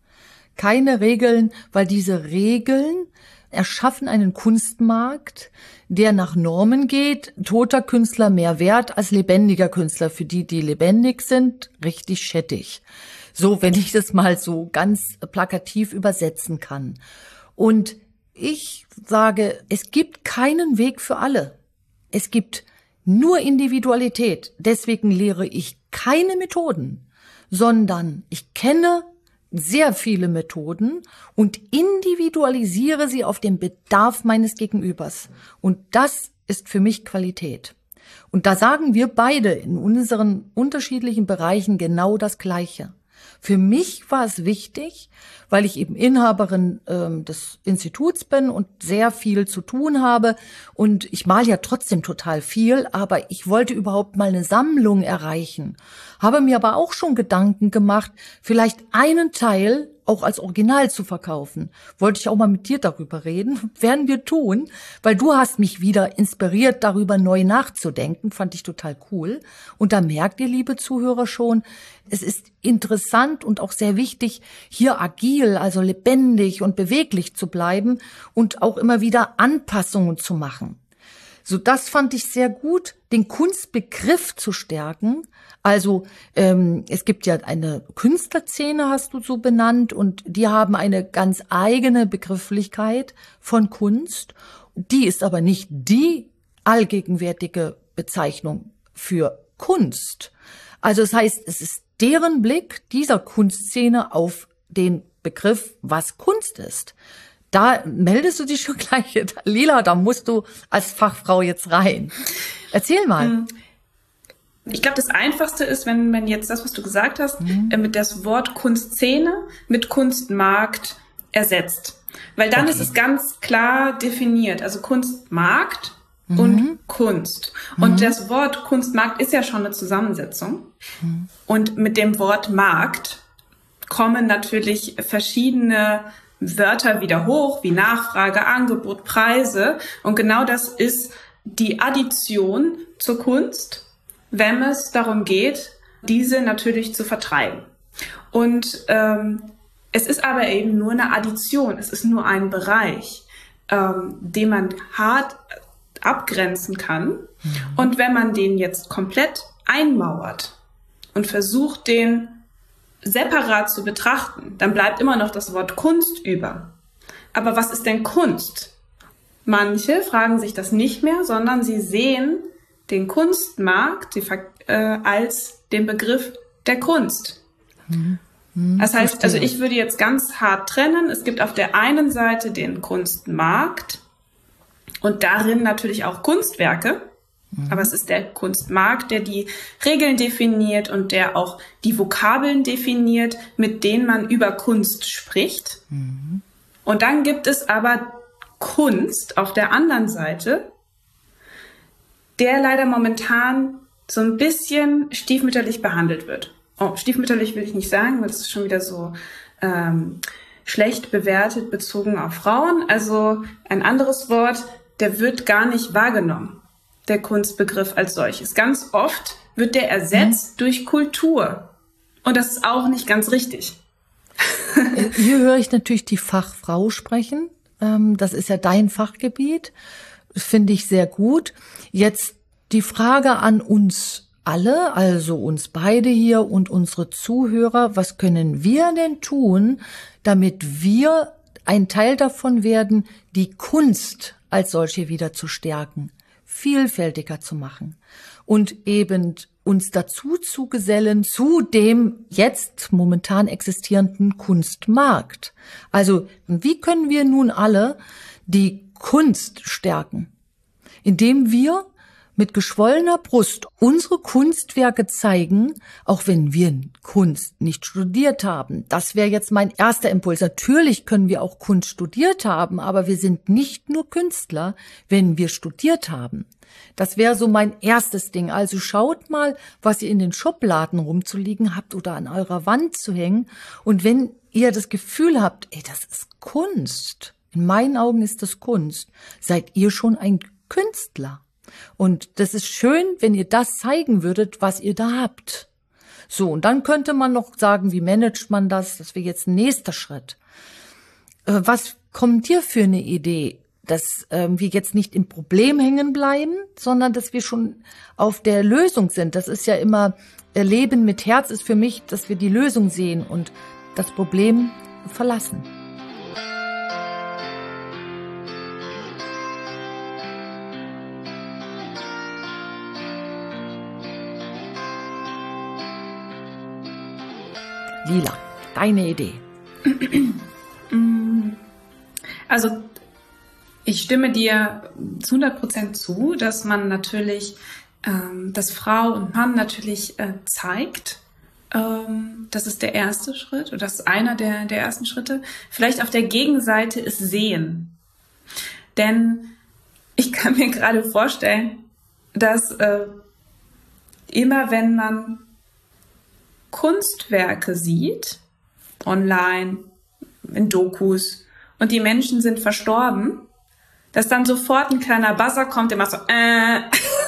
Keine Regeln, weil diese Regeln erschaffen einen Kunstmarkt, der nach Normen geht, toter Künstler mehr wert als lebendiger Künstler. Für die, die lebendig sind, richtig schettig. So, wenn ich das mal so ganz plakativ übersetzen kann. Und ich sage, es gibt keinen Weg für alle. Es gibt nur Individualität. Deswegen lehre ich keine Methoden, sondern ich kenne sehr viele Methoden und individualisiere sie auf den Bedarf meines Gegenübers. Und das ist für mich Qualität. Und da sagen wir beide in unseren unterschiedlichen Bereichen genau das Gleiche. Für mich war es wichtig, weil ich eben Inhaberin ähm, des Instituts bin und sehr viel zu tun habe. Und ich male ja trotzdem total viel, aber ich wollte überhaupt mal eine Sammlung erreichen. Habe mir aber auch schon Gedanken gemacht, vielleicht einen Teil auch als Original zu verkaufen. Wollte ich auch mal mit dir darüber reden. Werden wir tun, weil du hast mich wieder inspiriert, darüber neu nachzudenken. Fand ich total cool. Und da merkt ihr, liebe Zuhörer, schon, es ist interessant und auch sehr wichtig, hier agil, also lebendig und beweglich zu bleiben und auch immer wieder Anpassungen zu machen. So, das fand ich sehr gut, den Kunstbegriff zu stärken. Also ähm, es gibt ja eine Künstlerszene, hast du so benannt, und die haben eine ganz eigene Begrifflichkeit von Kunst. Die ist aber nicht die allgegenwärtige Bezeichnung für Kunst. Also das heißt, es ist deren Blick dieser Kunstszene auf den Begriff, was Kunst ist. Da meldest du dich schon gleich, Lila, da musst du als Fachfrau jetzt rein. Erzähl mal. Ich glaube, das Einfachste ist, wenn man jetzt das, was du gesagt hast, mhm. mit das Wort Kunstszene mit Kunstmarkt ersetzt. Weil dann okay. ist es ganz klar definiert. Also Kunstmarkt mhm. und Kunst. Und mhm. das Wort Kunstmarkt ist ja schon eine Zusammensetzung. Mhm. Und mit dem Wort Markt kommen natürlich verschiedene Wörter wieder hoch, wie Nachfrage, Angebot, Preise. Und genau das ist die Addition zur Kunst, wenn es darum geht, diese natürlich zu vertreiben. Und ähm, es ist aber eben nur eine Addition, es ist nur ein Bereich, ähm, den man hart abgrenzen kann. Mhm. Und wenn man den jetzt komplett einmauert und versucht, den separat zu betrachten, dann bleibt immer noch das Wort Kunst über. Aber was ist denn Kunst? Manche fragen sich das nicht mehr, sondern sie sehen den Kunstmarkt die, äh, als den Begriff der Kunst. Mhm. Mhm, das heißt, also ich würde jetzt ganz hart trennen. Es gibt auf der einen Seite den Kunstmarkt und darin natürlich auch Kunstwerke. Mhm. Aber es ist der Kunstmarkt, der die Regeln definiert und der auch die Vokabeln definiert, mit denen man über Kunst spricht. Mhm. Und dann gibt es aber Kunst auf der anderen Seite, der leider momentan so ein bisschen stiefmütterlich behandelt wird. Oh, stiefmütterlich will ich nicht sagen, weil das ist schon wieder so ähm, schlecht bewertet bezogen auf Frauen. Also ein anderes Wort, der wird gar nicht wahrgenommen, der Kunstbegriff als solches. Ganz oft wird der ersetzt mhm. durch Kultur. Und das ist auch nicht ganz richtig. Hier höre ich natürlich die Fachfrau sprechen. Das ist ja dein Fachgebiet. Finde ich sehr gut. Jetzt die Frage an uns alle, also uns beide hier und unsere Zuhörer. Was können wir denn tun, damit wir ein Teil davon werden, die Kunst als solche wieder zu stärken, vielfältiger zu machen und eben uns dazu zu gesellen zu dem jetzt momentan existierenden Kunstmarkt. Also wie können wir nun alle die Kunst stärken? Indem wir mit geschwollener Brust unsere Kunstwerke zeigen, auch wenn wir Kunst nicht studiert haben. Das wäre jetzt mein erster Impuls. Natürlich können wir auch Kunst studiert haben, aber wir sind nicht nur Künstler, wenn wir studiert haben. Das wäre so mein erstes Ding. Also schaut mal, was ihr in den Schubladen rumzuliegen habt oder an eurer Wand zu hängen. Und wenn ihr das Gefühl habt, ey, das ist Kunst, in meinen Augen ist das Kunst, seid ihr schon ein Künstler. Und das ist schön, wenn ihr das zeigen würdet, was ihr da habt. So, und dann könnte man noch sagen, wie managt man das? Das wäre jetzt ein nächster Schritt. Äh, was kommt dir für eine Idee, dass äh, wir jetzt nicht im Problem hängen bleiben, sondern dass wir schon auf der Lösung sind? Das ist ja immer, äh, Leben mit Herz ist für mich, dass wir die Lösung sehen und das Problem verlassen. Lila, deine Idee. Also ich stimme dir zu hundert Prozent zu, dass man natürlich, ähm, dass Frau und Mann natürlich äh, zeigt. Ähm, das ist der erste Schritt oder das ist einer der, der ersten Schritte. Vielleicht auf der Gegenseite ist Sehen. Denn ich kann mir gerade vorstellen, dass äh, immer wenn man Kunstwerke sieht, online, in Dokus, und die Menschen sind verstorben, dass dann sofort ein kleiner Buzzer kommt, der macht so, äh.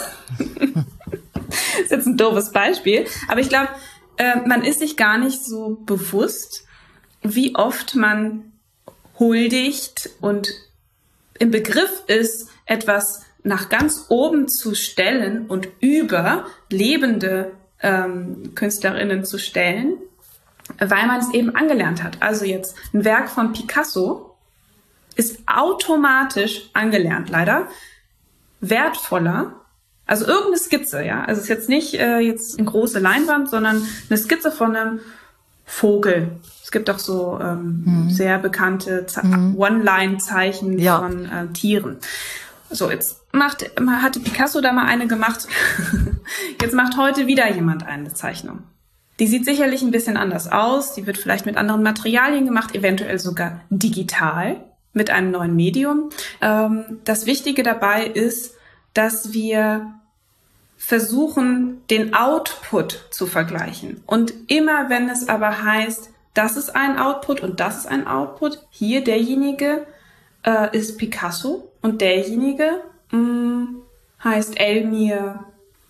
Das ist jetzt ein doofes Beispiel, aber ich glaube, äh, man ist sich gar nicht so bewusst, wie oft man huldigt und im Begriff ist, etwas nach ganz oben zu stellen und über lebende ähm, Künstlerinnen zu stellen, weil man es eben angelernt hat. Also jetzt ein Werk von Picasso ist automatisch angelernt, leider, wertvoller. Also irgendeine Skizze, ja. Also es ist jetzt nicht äh, jetzt eine große Leinwand, sondern eine Skizze von einem Vogel. Es gibt auch so ähm, mhm. sehr bekannte mhm. One-Line-Zeichen ja. von äh, Tieren. So, jetzt macht, hatte Picasso da mal eine gemacht. Jetzt macht heute wieder jemand eine Zeichnung. Die sieht sicherlich ein bisschen anders aus. Die wird vielleicht mit anderen Materialien gemacht, eventuell sogar digital mit einem neuen Medium. Ähm, das Wichtige dabei ist, dass wir versuchen, den Output zu vergleichen. Und immer wenn es aber heißt, das ist ein Output und das ist ein Output, hier derjenige äh, ist Picasso und derjenige mh, heißt Elmir.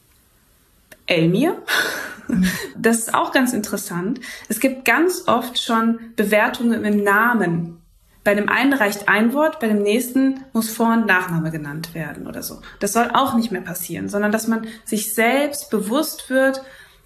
Elmir? Das ist auch ganz interessant. Es gibt ganz oft schon Bewertungen im Namen. Bei dem einen reicht ein Wort, bei dem nächsten muss Vor- und Nachname genannt werden oder so. Das soll auch nicht mehr passieren, sondern dass man sich selbst bewusst wird,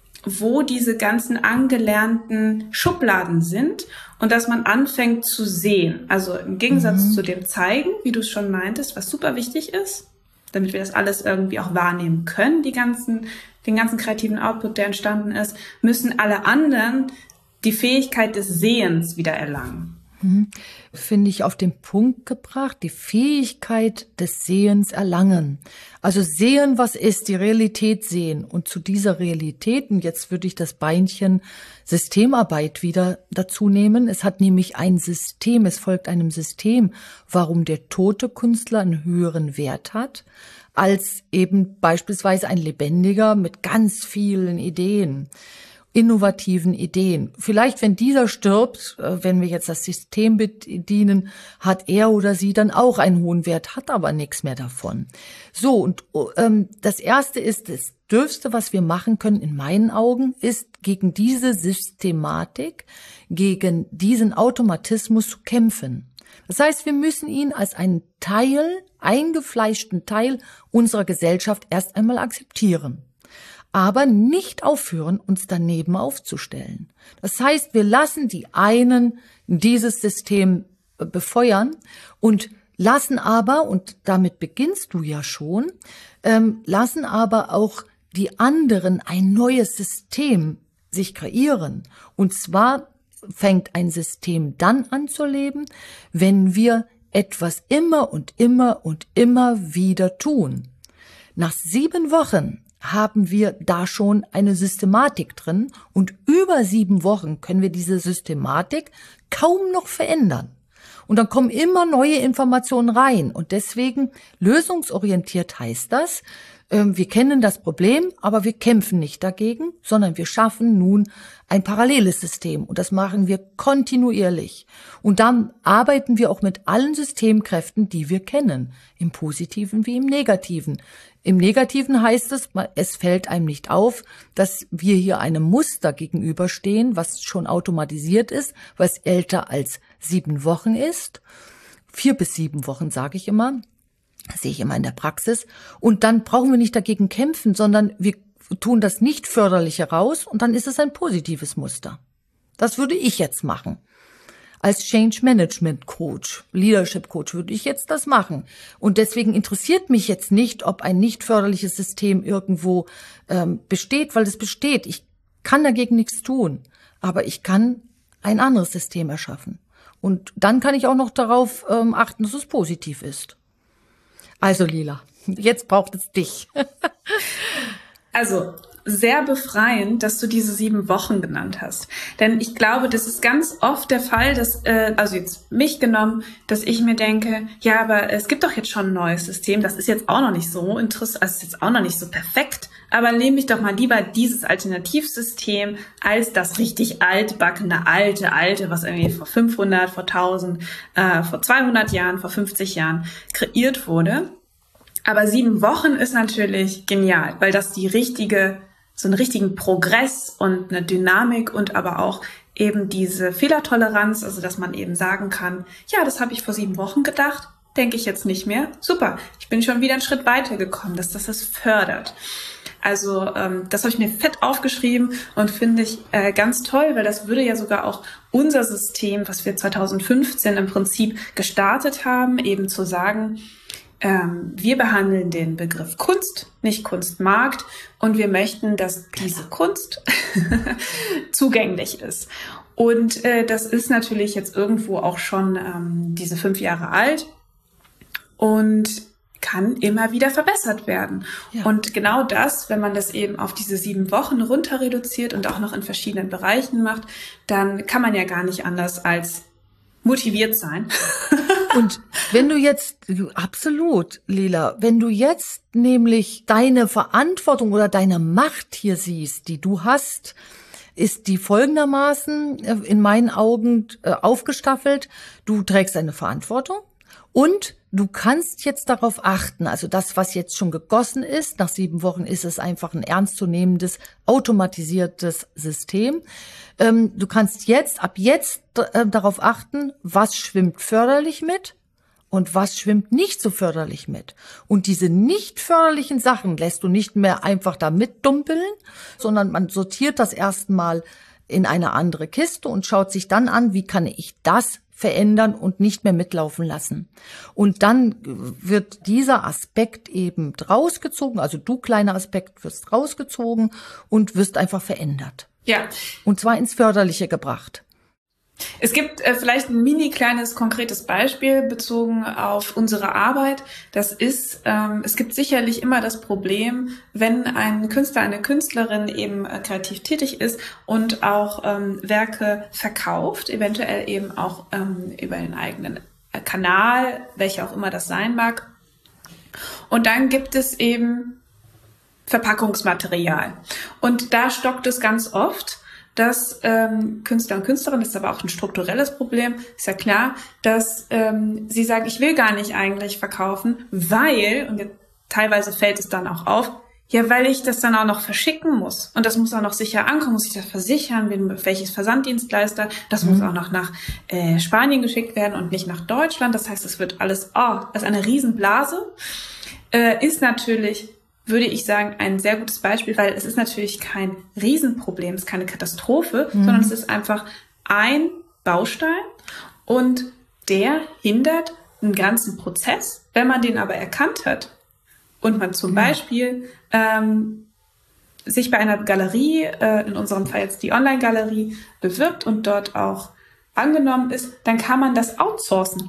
wo diese ganzen angelernten Schubladen sind und dass man anfängt zu sehen. Also im Gegensatz mhm. zu dem Zeigen, wie du es schon meintest, was super wichtig ist, damit wir das alles irgendwie auch wahrnehmen können, die ganzen, den ganzen kreativen Output, der entstanden ist, müssen alle anderen die Fähigkeit des Sehens wieder erlangen. Mhm. Finde ich auf den Punkt gebracht, die Fähigkeit des Sehens erlangen. Also sehen, was ist, die Realität sehen. Und zu dieser Realität, und jetzt würde ich das Beinchen Systemarbeit wieder dazu nehmen. Es hat nämlich ein System, es folgt einem System, warum der tote Künstler einen höheren Wert hat, als eben beispielsweise ein lebendiger mit ganz vielen Ideen. Innovativen Ideen. Vielleicht, wenn dieser stirbt, wenn wir jetzt das System bedienen, hat er oder sie dann auch einen hohen Wert, hat aber nichts mehr davon. So, und ähm, das Erste ist, das Dürfste, was wir machen können, in meinen Augen, ist gegen diese Systematik, gegen diesen Automatismus zu kämpfen. Das heißt, wir müssen ihn als einen Teil, eingefleischten Teil unserer Gesellschaft erst einmal akzeptieren. Aber nicht aufhören, uns daneben aufzustellen. Das heißt, wir lassen die einen dieses System befeuern und lassen aber, und damit beginnst du ja schon, ähm, lassen aber auch die anderen ein neues System sich kreieren. Und zwar fängt ein System dann an zu leben, wenn wir etwas immer und immer und immer wieder tun. Nach sieben Wochen haben wir da schon eine Systematik drin und über sieben Wochen können wir diese Systematik kaum noch verändern. Und dann kommen immer neue Informationen rein und deswegen lösungsorientiert heißt das, wir kennen das Problem, aber wir kämpfen nicht dagegen, sondern wir schaffen nun ein paralleles System und das machen wir kontinuierlich. Und dann arbeiten wir auch mit allen Systemkräften, die wir kennen, im Positiven wie im Negativen. Im Negativen heißt es, es fällt einem nicht auf, dass wir hier einem Muster gegenüberstehen, was schon automatisiert ist, was älter als sieben Wochen ist. Vier bis sieben Wochen, sage ich immer. Das sehe ich immer in der Praxis. Und dann brauchen wir nicht dagegen kämpfen, sondern wir tun das nicht förderlich heraus und dann ist es ein positives Muster. Das würde ich jetzt machen. Als Change Management Coach, Leadership Coach würde ich jetzt das machen. Und deswegen interessiert mich jetzt nicht, ob ein nicht förderliches System irgendwo ähm, besteht, weil es besteht. Ich kann dagegen nichts tun, aber ich kann ein anderes System erschaffen. Und dann kann ich auch noch darauf ähm, achten, dass es positiv ist. Also Lila, jetzt braucht es dich. Also sehr befreiend, dass du diese sieben Wochen genannt hast. Denn ich glaube, das ist ganz oft der Fall, dass, äh, also jetzt mich genommen, dass ich mir denke, ja, aber es gibt doch jetzt schon ein neues System, das ist jetzt auch noch nicht so interessant, also ist jetzt auch noch nicht so perfekt, aber nehme ich doch mal lieber dieses Alternativsystem als das richtig altbackene, alte, alte, was irgendwie vor fünfhundert, vor tausend, äh, vor zweihundert Jahren, vor fünfzig Jahren kreiert wurde. Aber sieben Wochen ist natürlich genial, weil das die richtige, so einen richtigen Progress und eine Dynamik und aber auch eben diese Fehlertoleranz, also dass man eben sagen kann, ja, das habe ich vor sieben Wochen gedacht, denke ich jetzt nicht mehr. Super, ich bin schon wieder einen Schritt weitergekommen, dass das das fördert. Also ähm, das habe ich mir fett aufgeschrieben und finde ich äh, ganz toll, weil das würde ja sogar auch unser System, was wir zwanzig fünfzehn im Prinzip gestartet haben, eben zu sagen, ähm, wir behandeln den Begriff Kunst, nicht Kunstmarkt, und wir möchten, dass diese Kunst zugänglich ist. Und äh, das ist natürlich jetzt irgendwo auch schon ähm, diese fünf Jahre alt und kann immer wieder verbessert werden. Ja. Und genau das, wenn man das eben auf diese sieben Wochen runter reduziert und auch noch in verschiedenen Bereichen macht, dann kann man ja gar nicht anders als motiviert sein. Und wenn du jetzt, absolut, Lila, wenn du jetzt nämlich deine Verantwortung oder deine Macht hier siehst, die du hast, ist die folgendermaßen in meinen Augen aufgestaffelt. Du trägst eine Verantwortung und du kannst jetzt darauf achten, also das, was jetzt schon gegossen ist, nach sieben Wochen ist es einfach ein ernstzunehmendes, automatisiertes System. Ähm, du kannst jetzt, ab jetzt äh, darauf achten, was schwimmt förderlich mit und was schwimmt nicht so förderlich mit. Und diese nicht förderlichen Sachen lässt du nicht mehr einfach da mitdumpeln, sondern man sortiert das erstmal in eine andere Kiste und schaut sich dann an, wie kann ich das verändern und nicht mehr mitlaufen lassen. Und dann wird dieser Aspekt eben rausgezogen, also du kleiner Aspekt wirst rausgezogen und wirst einfach verändert. Ja. Und zwar ins Förderliche gebracht. Es gibt äh, vielleicht ein mini kleines konkretes Beispiel bezogen auf unsere Arbeit. Das ist, ähm, es gibt sicherlich immer das Problem, wenn ein Künstler, eine Künstlerin eben äh, kreativ tätig ist und auch ähm, Werke verkauft, eventuell eben auch ähm, über den eigenen äh, Kanal, welcher auch immer das sein mag. Und dann gibt es eben Verpackungsmaterial. Und da stockt es ganz oft, dass ähm, Künstler und Künstlerinnen, das ist aber auch ein strukturelles Problem, ist ja klar, dass ähm, sie sagen, ich will gar nicht eigentlich verkaufen, weil, und jetzt, teilweise fällt es dann auch auf, ja, weil ich das dann auch noch verschicken muss. Und das muss auch noch sicher ankommen, muss ich das versichern, welches Versanddienstleister, das mhm. muss auch noch nach äh, Spanien geschickt werden und nicht nach Deutschland. Das heißt, es wird alles, oh, das ist eine Riesenblase, äh, ist natürlich, würde ich sagen, ein sehr gutes Beispiel, weil es ist natürlich kein Riesenproblem, es ist keine Katastrophe, mhm. sondern es ist einfach ein Baustein und der hindert einen ganzen Prozess. Wenn man den aber erkannt hat und man zum mhm. Beispiel ähm, sich bei einer Galerie, äh, in unserem Fall jetzt die Online-Galerie, bewirbt und dort auch angenommen ist, dann kann man das outsourcen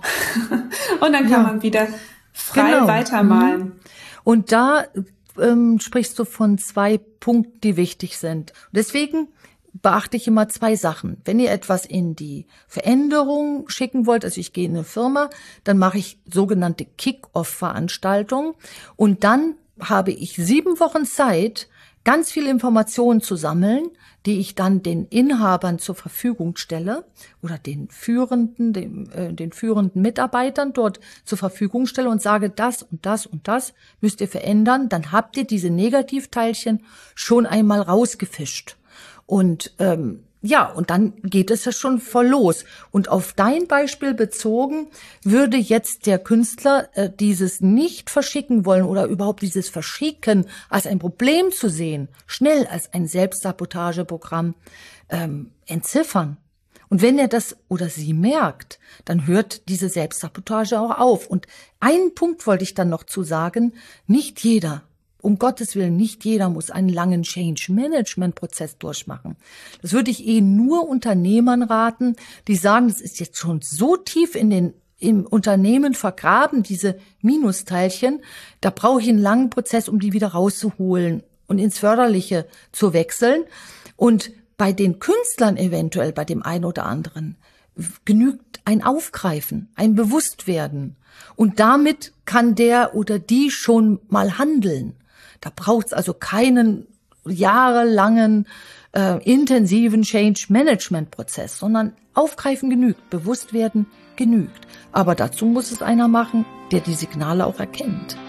und dann kann ja. man wieder frei genau. weitermalen. Und da ähm, sprichst du von zwei Punkten, die wichtig sind. Deswegen beachte ich immer zwei Sachen. Wenn ihr etwas in die Veränderung schicken wollt, also ich gehe in eine Firma, dann mache ich sogenannte Kick-Off-Veranstaltungen und dann habe ich sieben Wochen Zeit, ganz viele Informationen zu sammeln, die ich dann den Inhabern zur Verfügung stelle oder den führenden, den, äh, den führenden Mitarbeitern dort zur Verfügung stelle und sage, das und das und das müsst ihr verändern. Dann habt ihr diese Negativteilchen schon einmal rausgefischt. Und ähm, ja, und dann geht es ja schon voll los. Und auf dein Beispiel bezogen, würde jetzt der Künstler äh, dieses nicht verschicken wollen oder überhaupt dieses Verschicken als ein Problem zu sehen, schnell als ein Selbstsabotageprogramm ähm, entziffern. Und wenn er das oder sie merkt, dann hört diese Selbstsabotage auch auf. Und einen Punkt wollte ich dann noch zu sagen, nicht jeder, um Gottes Willen, nicht jeder muss einen langen Change-Management-Prozess durchmachen. Das würde ich eh nur Unternehmern raten, die sagen, das ist jetzt schon so tief in den im Unternehmen vergraben, diese Minusteilchen, da brauche ich einen langen Prozess, um die wieder rauszuholen und ins Förderliche zu wechseln. Und bei den Künstlern eventuell, bei dem einen oder anderen, genügt ein Aufgreifen, ein Bewusstwerden. Und damit kann der oder die schon mal handeln. Da braucht es also keinen jahrelangen, äh, intensiven Change-Management-Prozess, sondern Aufgreifen genügt, Bewusstwerden genügt. Aber dazu muss es einer machen, der die Signale auch erkennt.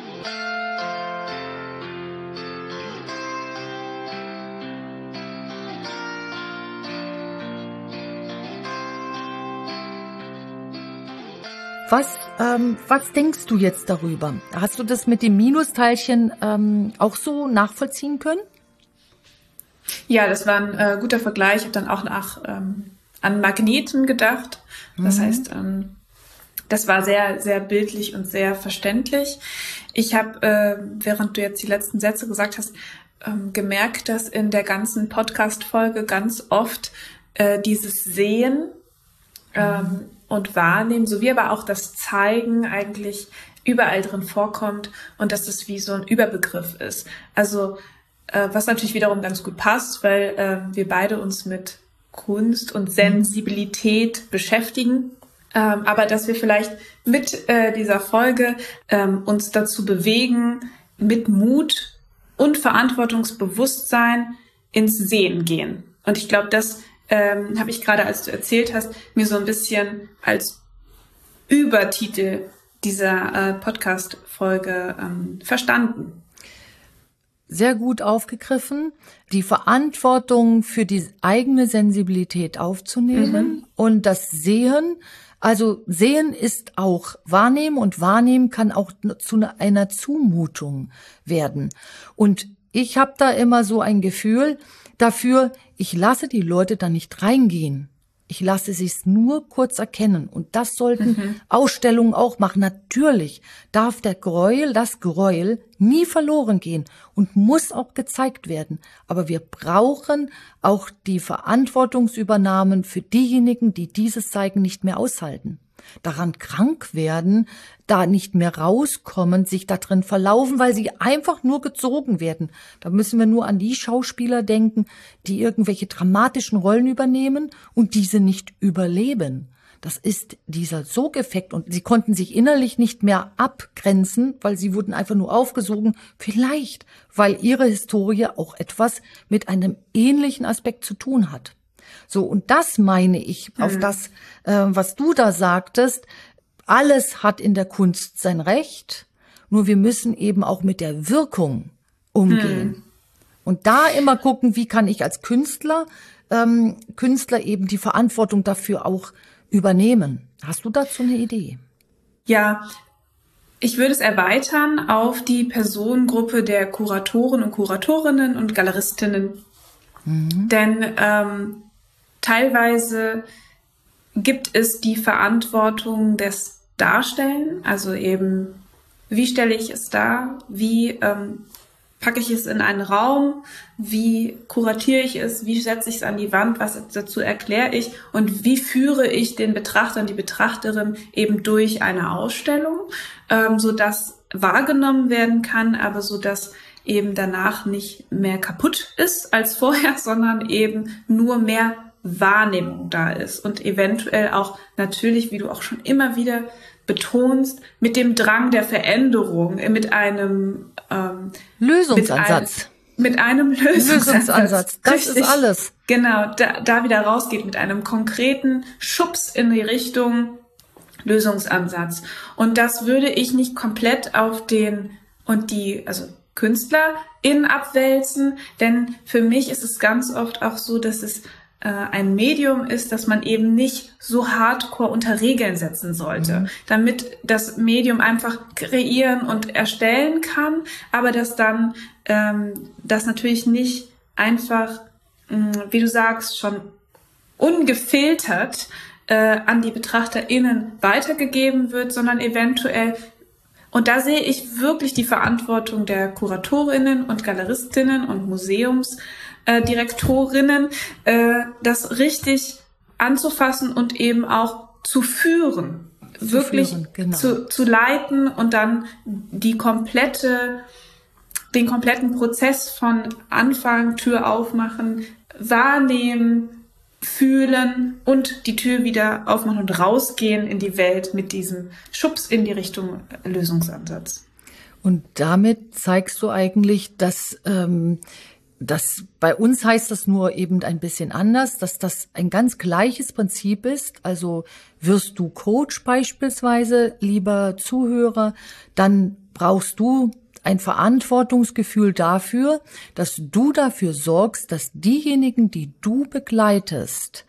Was, ähm, was denkst du jetzt darüber? Hast du das mit dem Minusteilchen ähm, auch so nachvollziehen können? Ja, das war ein äh, guter Vergleich. Ich habe dann auch nach ähm, an Magneten gedacht. Das mhm. heißt, ähm, das war sehr, sehr bildlich und sehr verständlich. Ich habe, äh, während du jetzt die letzten Sätze gesagt hast, ähm, gemerkt, dass in der ganzen Podcast-Folge ganz oft äh, dieses Sehen ähm, mhm. und Wahrnehmen, sowie aber auch das Zeigen eigentlich überall drin vorkommt und dass es wie so ein Überbegriff ist. Also äh, was natürlich wiederum ganz gut passt, weil äh, wir beide uns mit Kunst und Sensibilität beschäftigen. Ähm, aber dass wir vielleicht mit äh, dieser Folge ähm, uns dazu bewegen, mit Mut und Verantwortungsbewusstsein ins Sehen gehen. Und ich glaube, das ähm, habe ich gerade, als du erzählt hast, mir so ein bisschen als Übertitel dieser äh, Podcast-Folge ähm, verstanden. Sehr gut aufgegriffen, die Verantwortung für die eigene Sensibilität aufzunehmen mhm. und das Sehen. Also Sehen ist auch Wahrnehmen und Wahrnehmen kann auch zu einer Zumutung werden. Und ich habe da immer so ein Gefühl dafür, ich lasse die Leute da nicht reingehen. Ich lasse sie es nur kurz erkennen. Und das sollten mhm. Ausstellungen auch machen. Natürlich darf der Gräuel, das Gräuel nie verloren gehen und muss auch gezeigt werden. Aber wir brauchen auch die Verantwortungsübernahmen für diejenigen, die dieses Zeigen nicht mehr aushalten. Daran krank werden, da nicht mehr rauskommen, sich da drin verlaufen, weil sie einfach nur gezogen werden. Da müssen wir nur an die Schauspieler denken, die irgendwelche dramatischen Rollen übernehmen und diese nicht überleben. Das ist dieser Sogeffekt und sie konnten sich innerlich nicht mehr abgrenzen, weil sie wurden einfach nur aufgesogen. Vielleicht, weil ihre Historie auch etwas mit einem ähnlichen Aspekt zu tun hat. So, und das meine ich, mhm. auf das, äh, was du da sagtest. Alles hat in der Kunst sein Recht, nur wir müssen eben auch mit der Wirkung umgehen. Mhm. Und da immer gucken, wie kann ich als Künstler, ähm, Künstler eben die Verantwortung dafür auch übernehmen. Hast du dazu eine Idee? Ja, ich würde es erweitern auf die Personengruppe der Kuratoren und Kuratorinnen und Galeristinnen. Mhm. Denn ähm, teilweise gibt es die Verantwortung des Darstellen, also eben, wie stelle ich es dar, wie ähm, packe ich es in einen Raum, wie kuratiere ich es, wie setze ich es an die Wand, was dazu erkläre ich und wie führe ich den Betrachter und die Betrachterin eben durch eine Ausstellung, ähm, sodass wahrgenommen werden kann, aber so dass eben danach nicht mehr kaputt ist als vorher, sondern eben nur mehr Wahrnehmung da ist und eventuell auch natürlich, wie du auch schon immer wieder betonst, mit dem Drang der Veränderung, mit einem ähm, Lösungsansatz. Mit einem, mit einem Lösungsansatz. Lösungsansatz. Das Richtig, ist alles. Genau, da, da wieder rausgeht mit einem konkreten Schubs in die Richtung Lösungsansatz. Und das würde ich nicht komplett auf den und die, also KünstlerInnen abwälzen, denn für mich ist es ganz oft auch so, dass es ein Medium ist, dass man eben nicht so hardcore unter Regeln setzen sollte, mhm. damit das Medium einfach kreieren und erstellen kann, aber dass dann ähm, das natürlich nicht einfach, mh, wie du sagst, schon ungefiltert äh, an die BetrachterInnen weitergegeben wird, sondern eventuell, und da sehe ich wirklich die Verantwortung der KuratorInnen und Galeristinnen und Museums Äh, Direktorinnen, äh, das richtig anzufassen und eben auch zu führen, zu wirklich führen, genau. zu, zu leiten und dann die komplette, den kompletten Prozess von Anfang, Tür aufmachen, wahrnehmen, fühlen und die Tür wieder aufmachen und rausgehen in die Welt mit diesem Schubs in die Richtung Lösungsansatz. Und damit zeigst du eigentlich, dass ähm, Das, bei uns heißt das nur eben ein bisschen anders, dass das ein ganz gleiches Prinzip ist. Also wirst du Coach beispielsweise, lieber Zuhörer, dann brauchst du ein Verantwortungsgefühl dafür, dass du dafür sorgst, dass diejenigen, die du begleitest,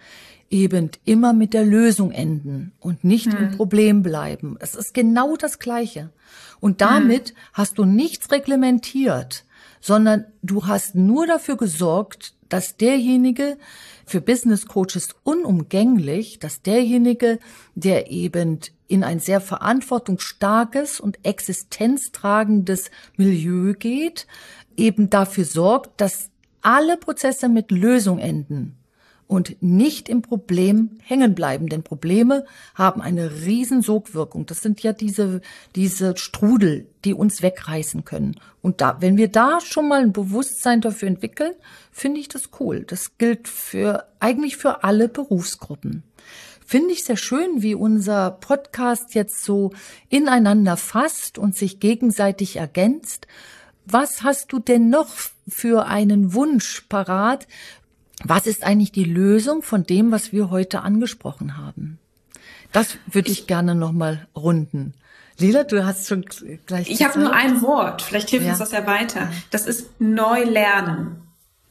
eben immer mit der Lösung enden und nicht hm. im Problem bleiben. Es ist genau das Gleiche. Und damit hm. hast du nichts reglementiert, sondern du hast nur dafür gesorgt, dass derjenige, für Business Coaches unumgänglich, dass derjenige, der eben in ein sehr verantwortungsstarkes und existenztragendes Milieu geht, eben dafür sorgt, dass alle Prozesse mit Lösung enden und nicht im Problem hängen bleiben. Denn Probleme haben eine riesen Sogwirkung. Das sind ja diese, diese Strudel, die uns wegreißen können. Und da, wenn wir da schon mal ein Bewusstsein dafür entwickeln, finde ich das cool. Das gilt für, eigentlich für alle Berufsgruppen. Finde ich sehr schön, wie unser Podcast jetzt so ineinander fasst und sich gegenseitig ergänzt. Was hast du denn noch für einen Wunsch parat? Was ist eigentlich die Lösung von dem, was wir heute angesprochen haben? Das würde ich, ich gerne noch mal runden. Lila, du hast schon gleich Ich habe nur ein Wort, vielleicht hilft ja. uns das ja weiter. Das ist neu lernen.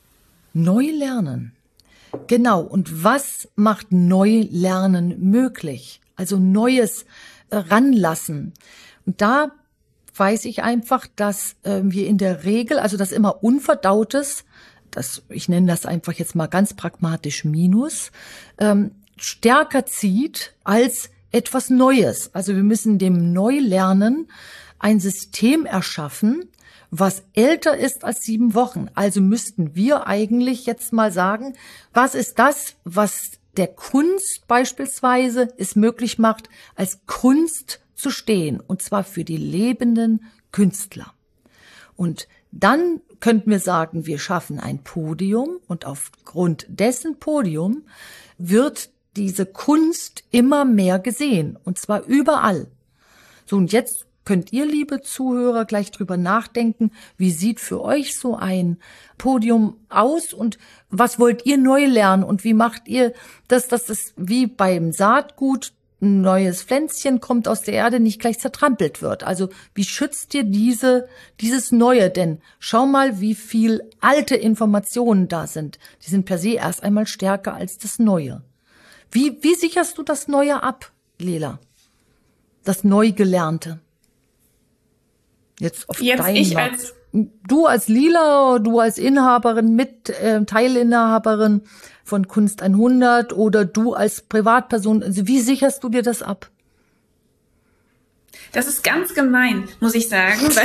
Neu lernen. Genau. Und was macht Neulernen möglich? Also Neues äh, ranlassen. Und da weiß ich einfach, dass äh, wir in der Regel, also das immer Unverdautes, das, ich nenne das einfach jetzt mal ganz pragmatisch Minus, ähm, stärker zieht als etwas Neues. Also wir müssen dem Neulernen ein System erschaffen, was älter ist als sieben Wochen. Also müssten wir eigentlich jetzt mal sagen, was ist das, was der Kunst beispielsweise es möglich macht, als Kunst zu stehen, und zwar für die lebenden Künstler. Und dann könnten wir sagen, wir schaffen ein Podium und aufgrund dessen Podium wird diese Kunst immer mehr gesehen, und zwar überall. So, und jetzt könnt ihr, liebe Zuhörer, gleich drüber nachdenken, wie sieht für euch so ein Podium aus und was wollt ihr neu lernen und wie macht ihr das, dass das wie beim Saatgut ein neues Pflänzchen kommt aus der Erde, nicht gleich zertrampelt wird. Also wie schützt ihr diese, dieses Neue? Denn schau mal, wie viel alte Informationen da sind. Die sind per se erst einmal stärker als das Neue. Wie, wie sicherst du das Neue ab, Lela? Das Neugelernte? Jetzt auf Jetzt deinen ich Markt. als Du als Lila, du als Inhaberin, mit äh, Teilinhaberin von Kunst hundert oder du als Privatperson, also wie sicherst du dir das ab? Das ist ganz gemein, muss ich sagen, weil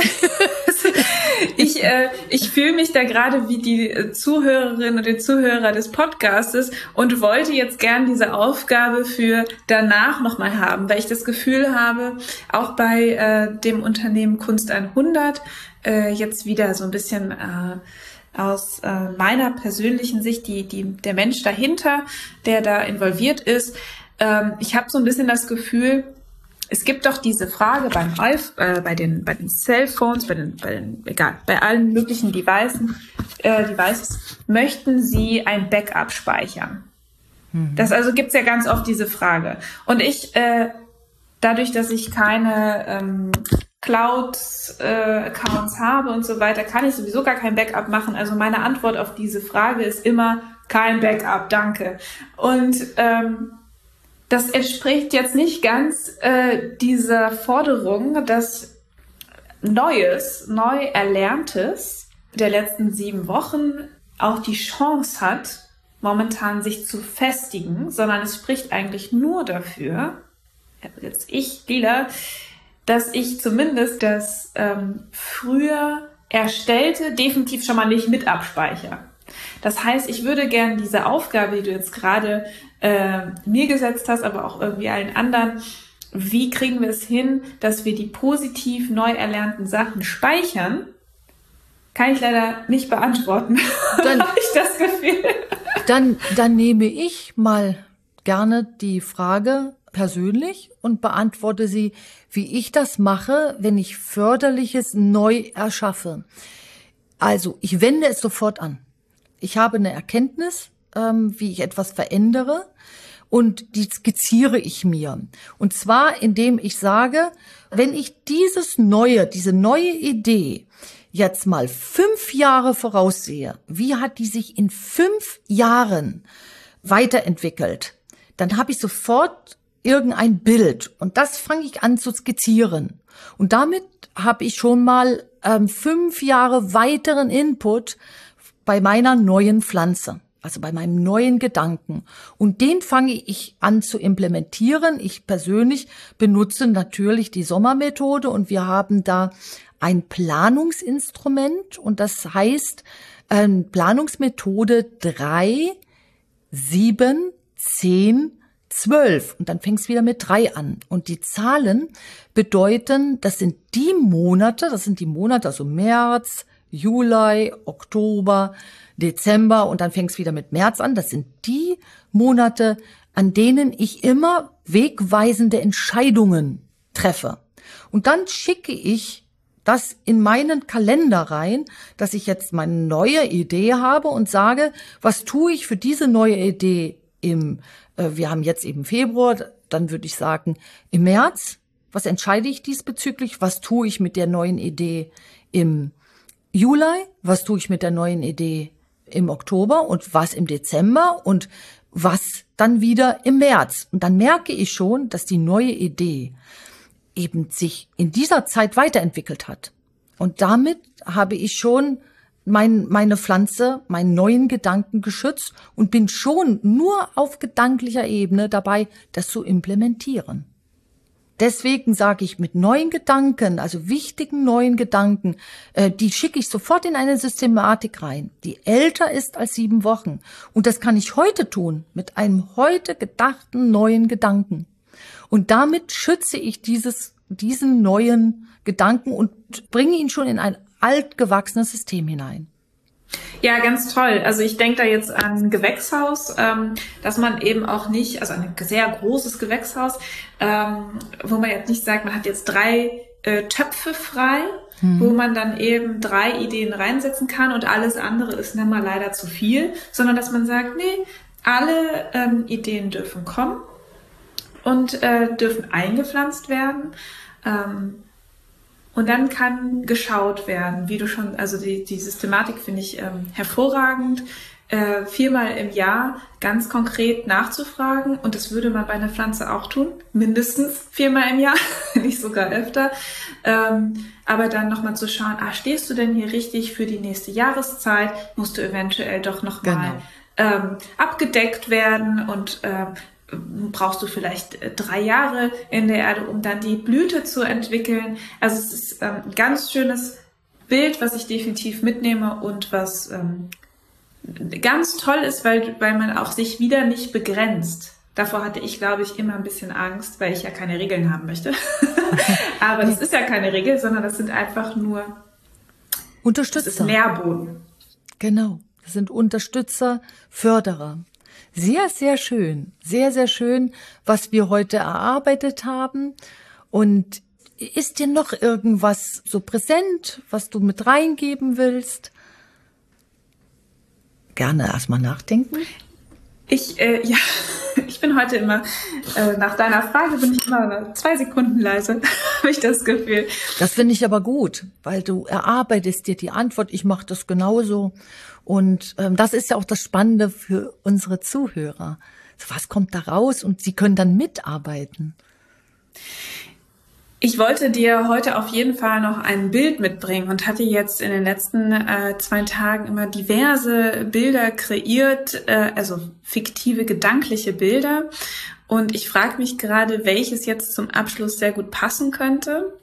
ich, äh, ich fühle mich da gerade wie die Zuhörerin und die Zuhörer des Podcastes und wollte jetzt gern diese Aufgabe für danach nochmal haben, weil ich das Gefühl habe, auch bei äh, dem Unternehmen Kunst hundert, äh, jetzt wieder so ein bisschen äh, aus äh, meiner persönlichen Sicht, die, die, der Mensch dahinter, der da involviert ist. Ähm, ich habe so ein bisschen das Gefühl, es gibt doch diese Frage beim Alf, äh, bei den bei den Cellphones, bei den, bei den egal, bei allen möglichen Devices, äh, Devices, möchten Sie ein Backup speichern? Mhm. Das also gibt's ja ganz oft diese Frage. Und ich, äh, dadurch, dass ich keine ähm, Cloud-Accounts äh, habe und so weiter, kann ich sowieso gar kein Backup machen. Also meine Antwort auf diese Frage ist immer kein Backup, danke. Und ähm, das entspricht jetzt nicht ganz äh, dieser Forderung, dass Neues, neu Erlerntes der letzten sieben Wochen auch die Chance hat, momentan sich zu festigen, sondern es spricht eigentlich nur dafür, jetzt ich, Lila, dass ich zumindest das ähm, früher Erstellte definitiv schon mal nicht mit abspeichere. Das heißt, ich würde gerne diese Aufgabe, die du jetzt gerade äh, mir gesetzt hast, aber auch irgendwie allen anderen, wie kriegen wir es hin, dass wir die positiv neu erlernten Sachen speichern, kann ich leider nicht beantworten. Dann habe ich das Gefühl. Dann, dann nehme ich mal gerne die Frage persönlich und beantworte sie, wie ich das mache, wenn ich Förderliches neu erschaffe. Also, ich wende es sofort an. Ich habe eine Erkenntnis, ähm, wie ich etwas verändere, und die skizziere ich mir. Und zwar, indem ich sage, wenn ich dieses neue, diese neue Idee jetzt mal fünf Jahre voraussehe, wie hat die sich in fünf Jahren weiterentwickelt? dann habe ich sofort irgendein Bild und das fange ich an zu skizzieren. Und damit habe ich schon mal ähm, fünf Jahre weiteren Input bei meiner neuen Pflanze, also bei meinem neuen Gedanken. Und den fange ich an zu implementieren. Ich persönlich benutze natürlich die Sommermethode und wir haben da ein Planungsinstrument und das heißt ähm, Planungsmethode drei, sieben, zehn, zwölf. Und dann fängst du wieder mit drei an. Und die Zahlen bedeuten, das sind die Monate, das sind die Monate, also März, Juli, Oktober, Dezember und dann fängst du wieder mit März an. Das sind die Monate, an denen ich immer wegweisende Entscheidungen treffe. Und dann schicke ich das in meinen Kalender rein, dass ich jetzt meine neue Idee habe und sage, was tue ich für diese neue Idee im, äh, wir haben jetzt eben Februar, dann würde ich sagen, im März, was entscheide ich diesbezüglich, was tue ich mit der neuen Idee im Juli, was tue ich mit der neuen Idee im Oktober und was im Dezember und was dann wieder im März. Und dann merke ich schon, dass die neue Idee eben sich in dieser Zeit weiterentwickelt hat. Und damit habe ich schon mein, meine Pflanze, meinen neuen Gedanken geschützt und bin schon nur auf gedanklicher Ebene dabei, das zu implementieren. Deswegen sage ich, mit neuen Gedanken, also wichtigen neuen Gedanken, äh, die schicke ich sofort in eine Systematik rein, die älter ist als sieben Wochen. Und das kann ich heute tun, mit einem heute gedachten neuen Gedanken. Und damit schütze ich dieses, diesen neuen Gedanken und bringe ihn schon in ein altgewachsenes System hinein. Ja, ganz toll. Also ich denke da jetzt an ein Gewächshaus, ähm, dass man eben auch nicht, also ein sehr großes Gewächshaus, ähm, wo man jetzt nicht sagt, man hat jetzt drei äh, Töpfe frei, hm. wo man dann eben drei Ideen reinsetzen kann und alles andere ist dann mal leider zu viel, sondern dass man sagt, nee, alle ähm, Ideen dürfen kommen und äh, dürfen eingepflanzt werden. Ähm, Und dann kann geschaut werden, wie du schon, also die, die Systematik finde ich ähm, hervorragend, äh, viermal im Jahr ganz konkret nachzufragen. Und das würde man bei einer Pflanze auch tun, mindestens viermal im Jahr, nicht sogar öfter. Ähm, aber dann nochmal zu schauen, ah, stehst du denn hier richtig für die nächste Jahreszeit? Musst du eventuell doch nochmal genau. ähm, abgedeckt werden und äh, brauchst du vielleicht drei Jahre in der Erde, um dann die Blüte zu entwickeln. Also es ist ähm, ein ganz schönes Bild, was ich definitiv mitnehme und was ähm, ganz toll ist, weil, weil man auch sich wieder nicht begrenzt. Davor hatte ich, glaube ich, immer ein bisschen Angst, weil ich ja keine Regeln haben möchte. Aber das ist ja keine Regel, sondern das sind einfach nur Unterstützer. Das ist Nährboden. Genau, das sind Unterstützer, Förderer. Sehr, sehr schön, sehr, sehr schön, was wir heute erarbeitet haben. Und ist dir noch irgendwas so präsent, was du mit reingeben willst? Gerne erstmal nachdenken. Ich, äh, ja, ich bin heute immer, äh, nach deiner Frage bin ich immer zwei Sekunden leise, habe ich das Gefühl. Das finde ich aber gut, weil du erarbeitest dir die Antwort. Ich mache das genauso. Und ähm, das ist ja auch das Spannende für unsere Zuhörer. So, was kommt da raus? Und sie können dann mitarbeiten. Ich wollte dir heute auf jeden Fall noch ein Bild mitbringen und hatte jetzt in den letzten äh, zwei Tagen immer diverse Bilder kreiert, äh, also fiktive, gedankliche Bilder. Und ich frage mich gerade, welches jetzt zum Abschluss sehr gut passen könnte.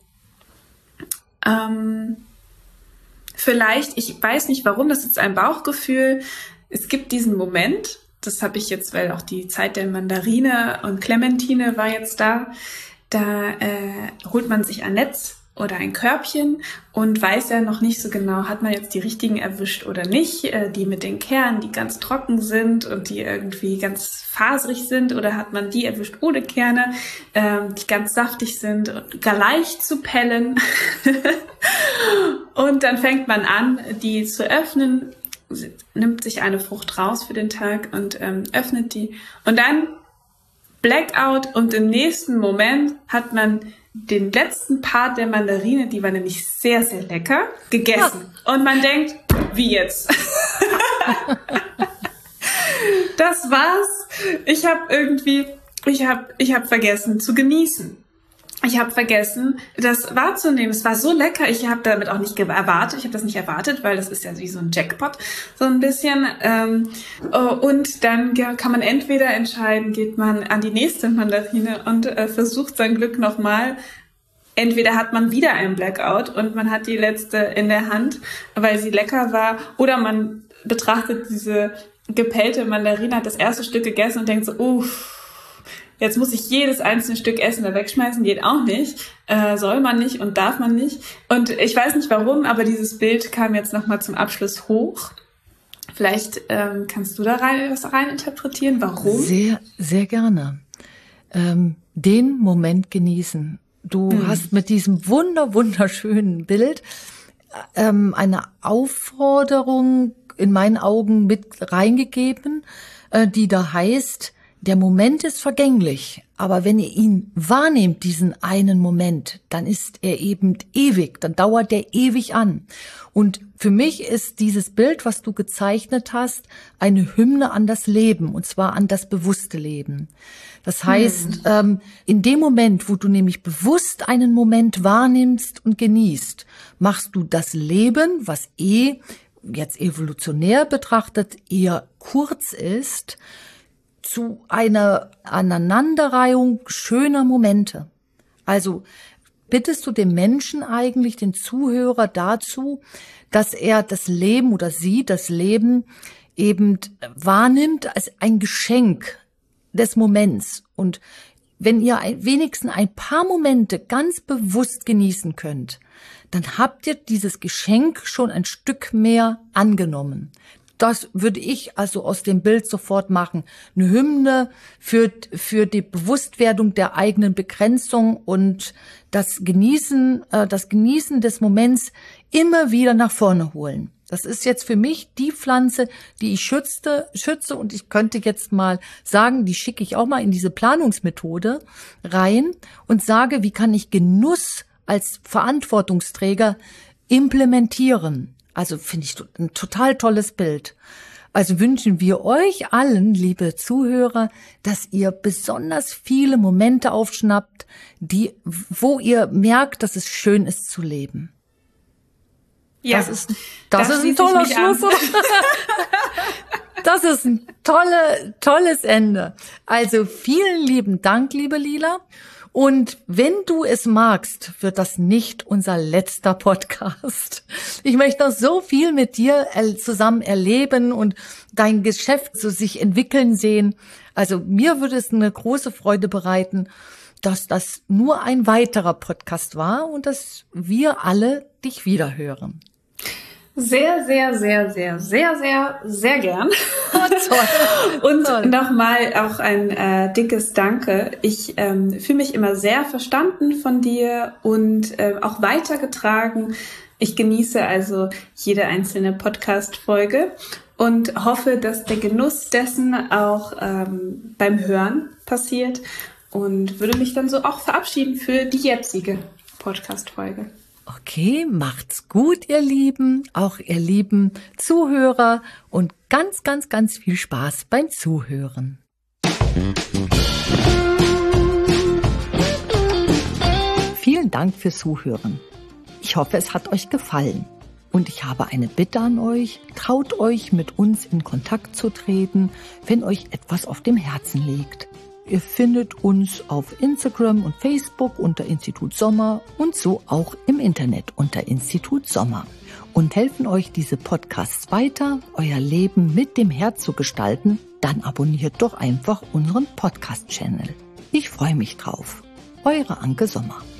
Ähm, vielleicht, ich weiß nicht warum, das ist ein Bauchgefühl. Es gibt diesen Moment, das habe ich jetzt, weil auch die Zeit der Mandarine und Clementine war jetzt da. Da äh, holt man sich ein Netz oder ein Körbchen und weiß ja noch nicht so genau, hat man jetzt die richtigen erwischt oder nicht, äh, die mit den Kernen, die ganz trocken sind und die irgendwie ganz faserig sind, oder hat man die erwischt ohne Kerne, äh, die ganz saftig sind und gar leicht zu pellen. Und dann fängt man an, die zu öffnen, nimmt sich eine Frucht raus für den Tag und ähm, öffnet die und dann Blackout, und im nächsten Moment hat man den letzten Part der Mandarine, die war nämlich sehr, sehr lecker, gegessen. Ja. Und man denkt, wie jetzt? Das war's. Ich habe irgendwie, ich habe, ich habe vergessen zu genießen. Ich habe vergessen, das wahrzunehmen. Es war so lecker. Ich habe damit auch nicht erwartet. Ich habe das nicht erwartet, weil das ist ja wie so ein Jackpot, so ein bisschen. Und dann kann man entweder entscheiden, geht man an die nächste Mandarine und versucht sein Glück nochmal. Entweder hat man wieder einen Blackout und man hat die letzte in der Hand, weil sie lecker war, oder man betrachtet diese gepellte Mandarine, hat das erste Stück gegessen und denkt so, uff, jetzt muss ich jedes einzelne Stück essen oder wegschmeißen, geht auch nicht, äh, soll man nicht und darf man nicht. Und ich weiß nicht warum, aber dieses Bild kam jetzt nochmal zum Abschluss hoch. Vielleicht ähm, kannst du da rein, was rein interpretieren, warum? Sehr, sehr gerne. Ähm, den Moment genießen. Du hm. hast mit diesem wunder, wunderschönen Bild ähm, eine Aufforderung in meinen Augen mit reingegeben, äh, die da heißt, der Moment ist vergänglich, aber wenn ihr ihn wahrnehmt, diesen einen Moment, dann ist er eben ewig, dann dauert der ewig an. Und für mich ist dieses Bild, was du gezeichnet hast, eine Hymne an das Leben, und zwar an das bewusste Leben. Das heißt, hm. ähm, in dem Moment, wo du nämlich bewusst einen Moment wahrnimmst und genießt, machst du das Leben, was eh, jetzt evolutionär betrachtet, eher kurz ist, zu einer Aneinanderreihung schöner Momente. Also bittest du den Menschen eigentlich, den Zuhörer dazu, dass er das Leben oder sie das Leben eben wahrnimmt als ein Geschenk des Moments. Und wenn ihr wenigstens ein paar Momente ganz bewusst genießen könnt, dann habt ihr dieses Geschenk schon ein Stück mehr angenommen. Das würde ich also aus dem Bild sofort machen. Eine Hymne für, für die Bewusstwerdung der eigenen Begrenzung und das Genießen, äh, das Genießen des Moments immer wieder nach vorne holen. Das ist jetzt für mich die Pflanze, die ich schützte, schütze und ich könnte jetzt mal sagen, die schicke ich auch mal in diese Planungsmethode rein und sage, wie kann ich Genuss als Verantwortungsträger implementieren? Also finde ich ein total tolles Bild. Also wünschen wir euch allen, liebe Zuhörer, dass ihr besonders viele Momente aufschnappt, die, wo ihr merkt, dass es schön ist zu leben. Ja, das ist, das ist ein toller Schluss. Das ist ein tolle, tolles Ende. Also vielen lieben Dank, liebe Lila. Und wenn du es magst, wird das nicht unser letzter Podcast. Ich möchte noch so viel mit dir zusammen erleben und dein Geschäft so sich entwickeln sehen. Also mir würde es eine große Freude bereiten, dass das nur ein weiterer Podcast war und dass wir alle dich wiederhören. Sehr, sehr, sehr, sehr, sehr, sehr, sehr gern. Oh, toll. Und toll. Nochmal auch ein äh, dickes Danke. Ich ähm, fühle mich immer sehr verstanden von dir und äh, auch weitergetragen. Ich genieße also jede einzelne Podcast-Folge und hoffe, dass der Genuss dessen auch ähm, beim Hören passiert und würde mich dann so auch verabschieden für die jetzige Podcast-Folge. Okay, macht's gut, ihr Lieben, auch ihr lieben Zuhörer und ganz, ganz, ganz viel Spaß beim Zuhören. Vielen Dank fürs Zuhören. Ich hoffe, es hat euch gefallen. Und ich habe eine Bitte an euch, traut euch, mit uns in Kontakt zu treten, wenn euch etwas auf dem Herzen liegt. Ihr findet uns auf Instagram und Facebook unter Institut Sommer und so auch im Internet unter Institut Sommer und helfen euch diese Podcasts weiter, euer Leben mit dem Herz zu gestalten, dann abonniert doch einfach unseren Podcast-Channel. Ich freue mich drauf. Eure Anke Sommer.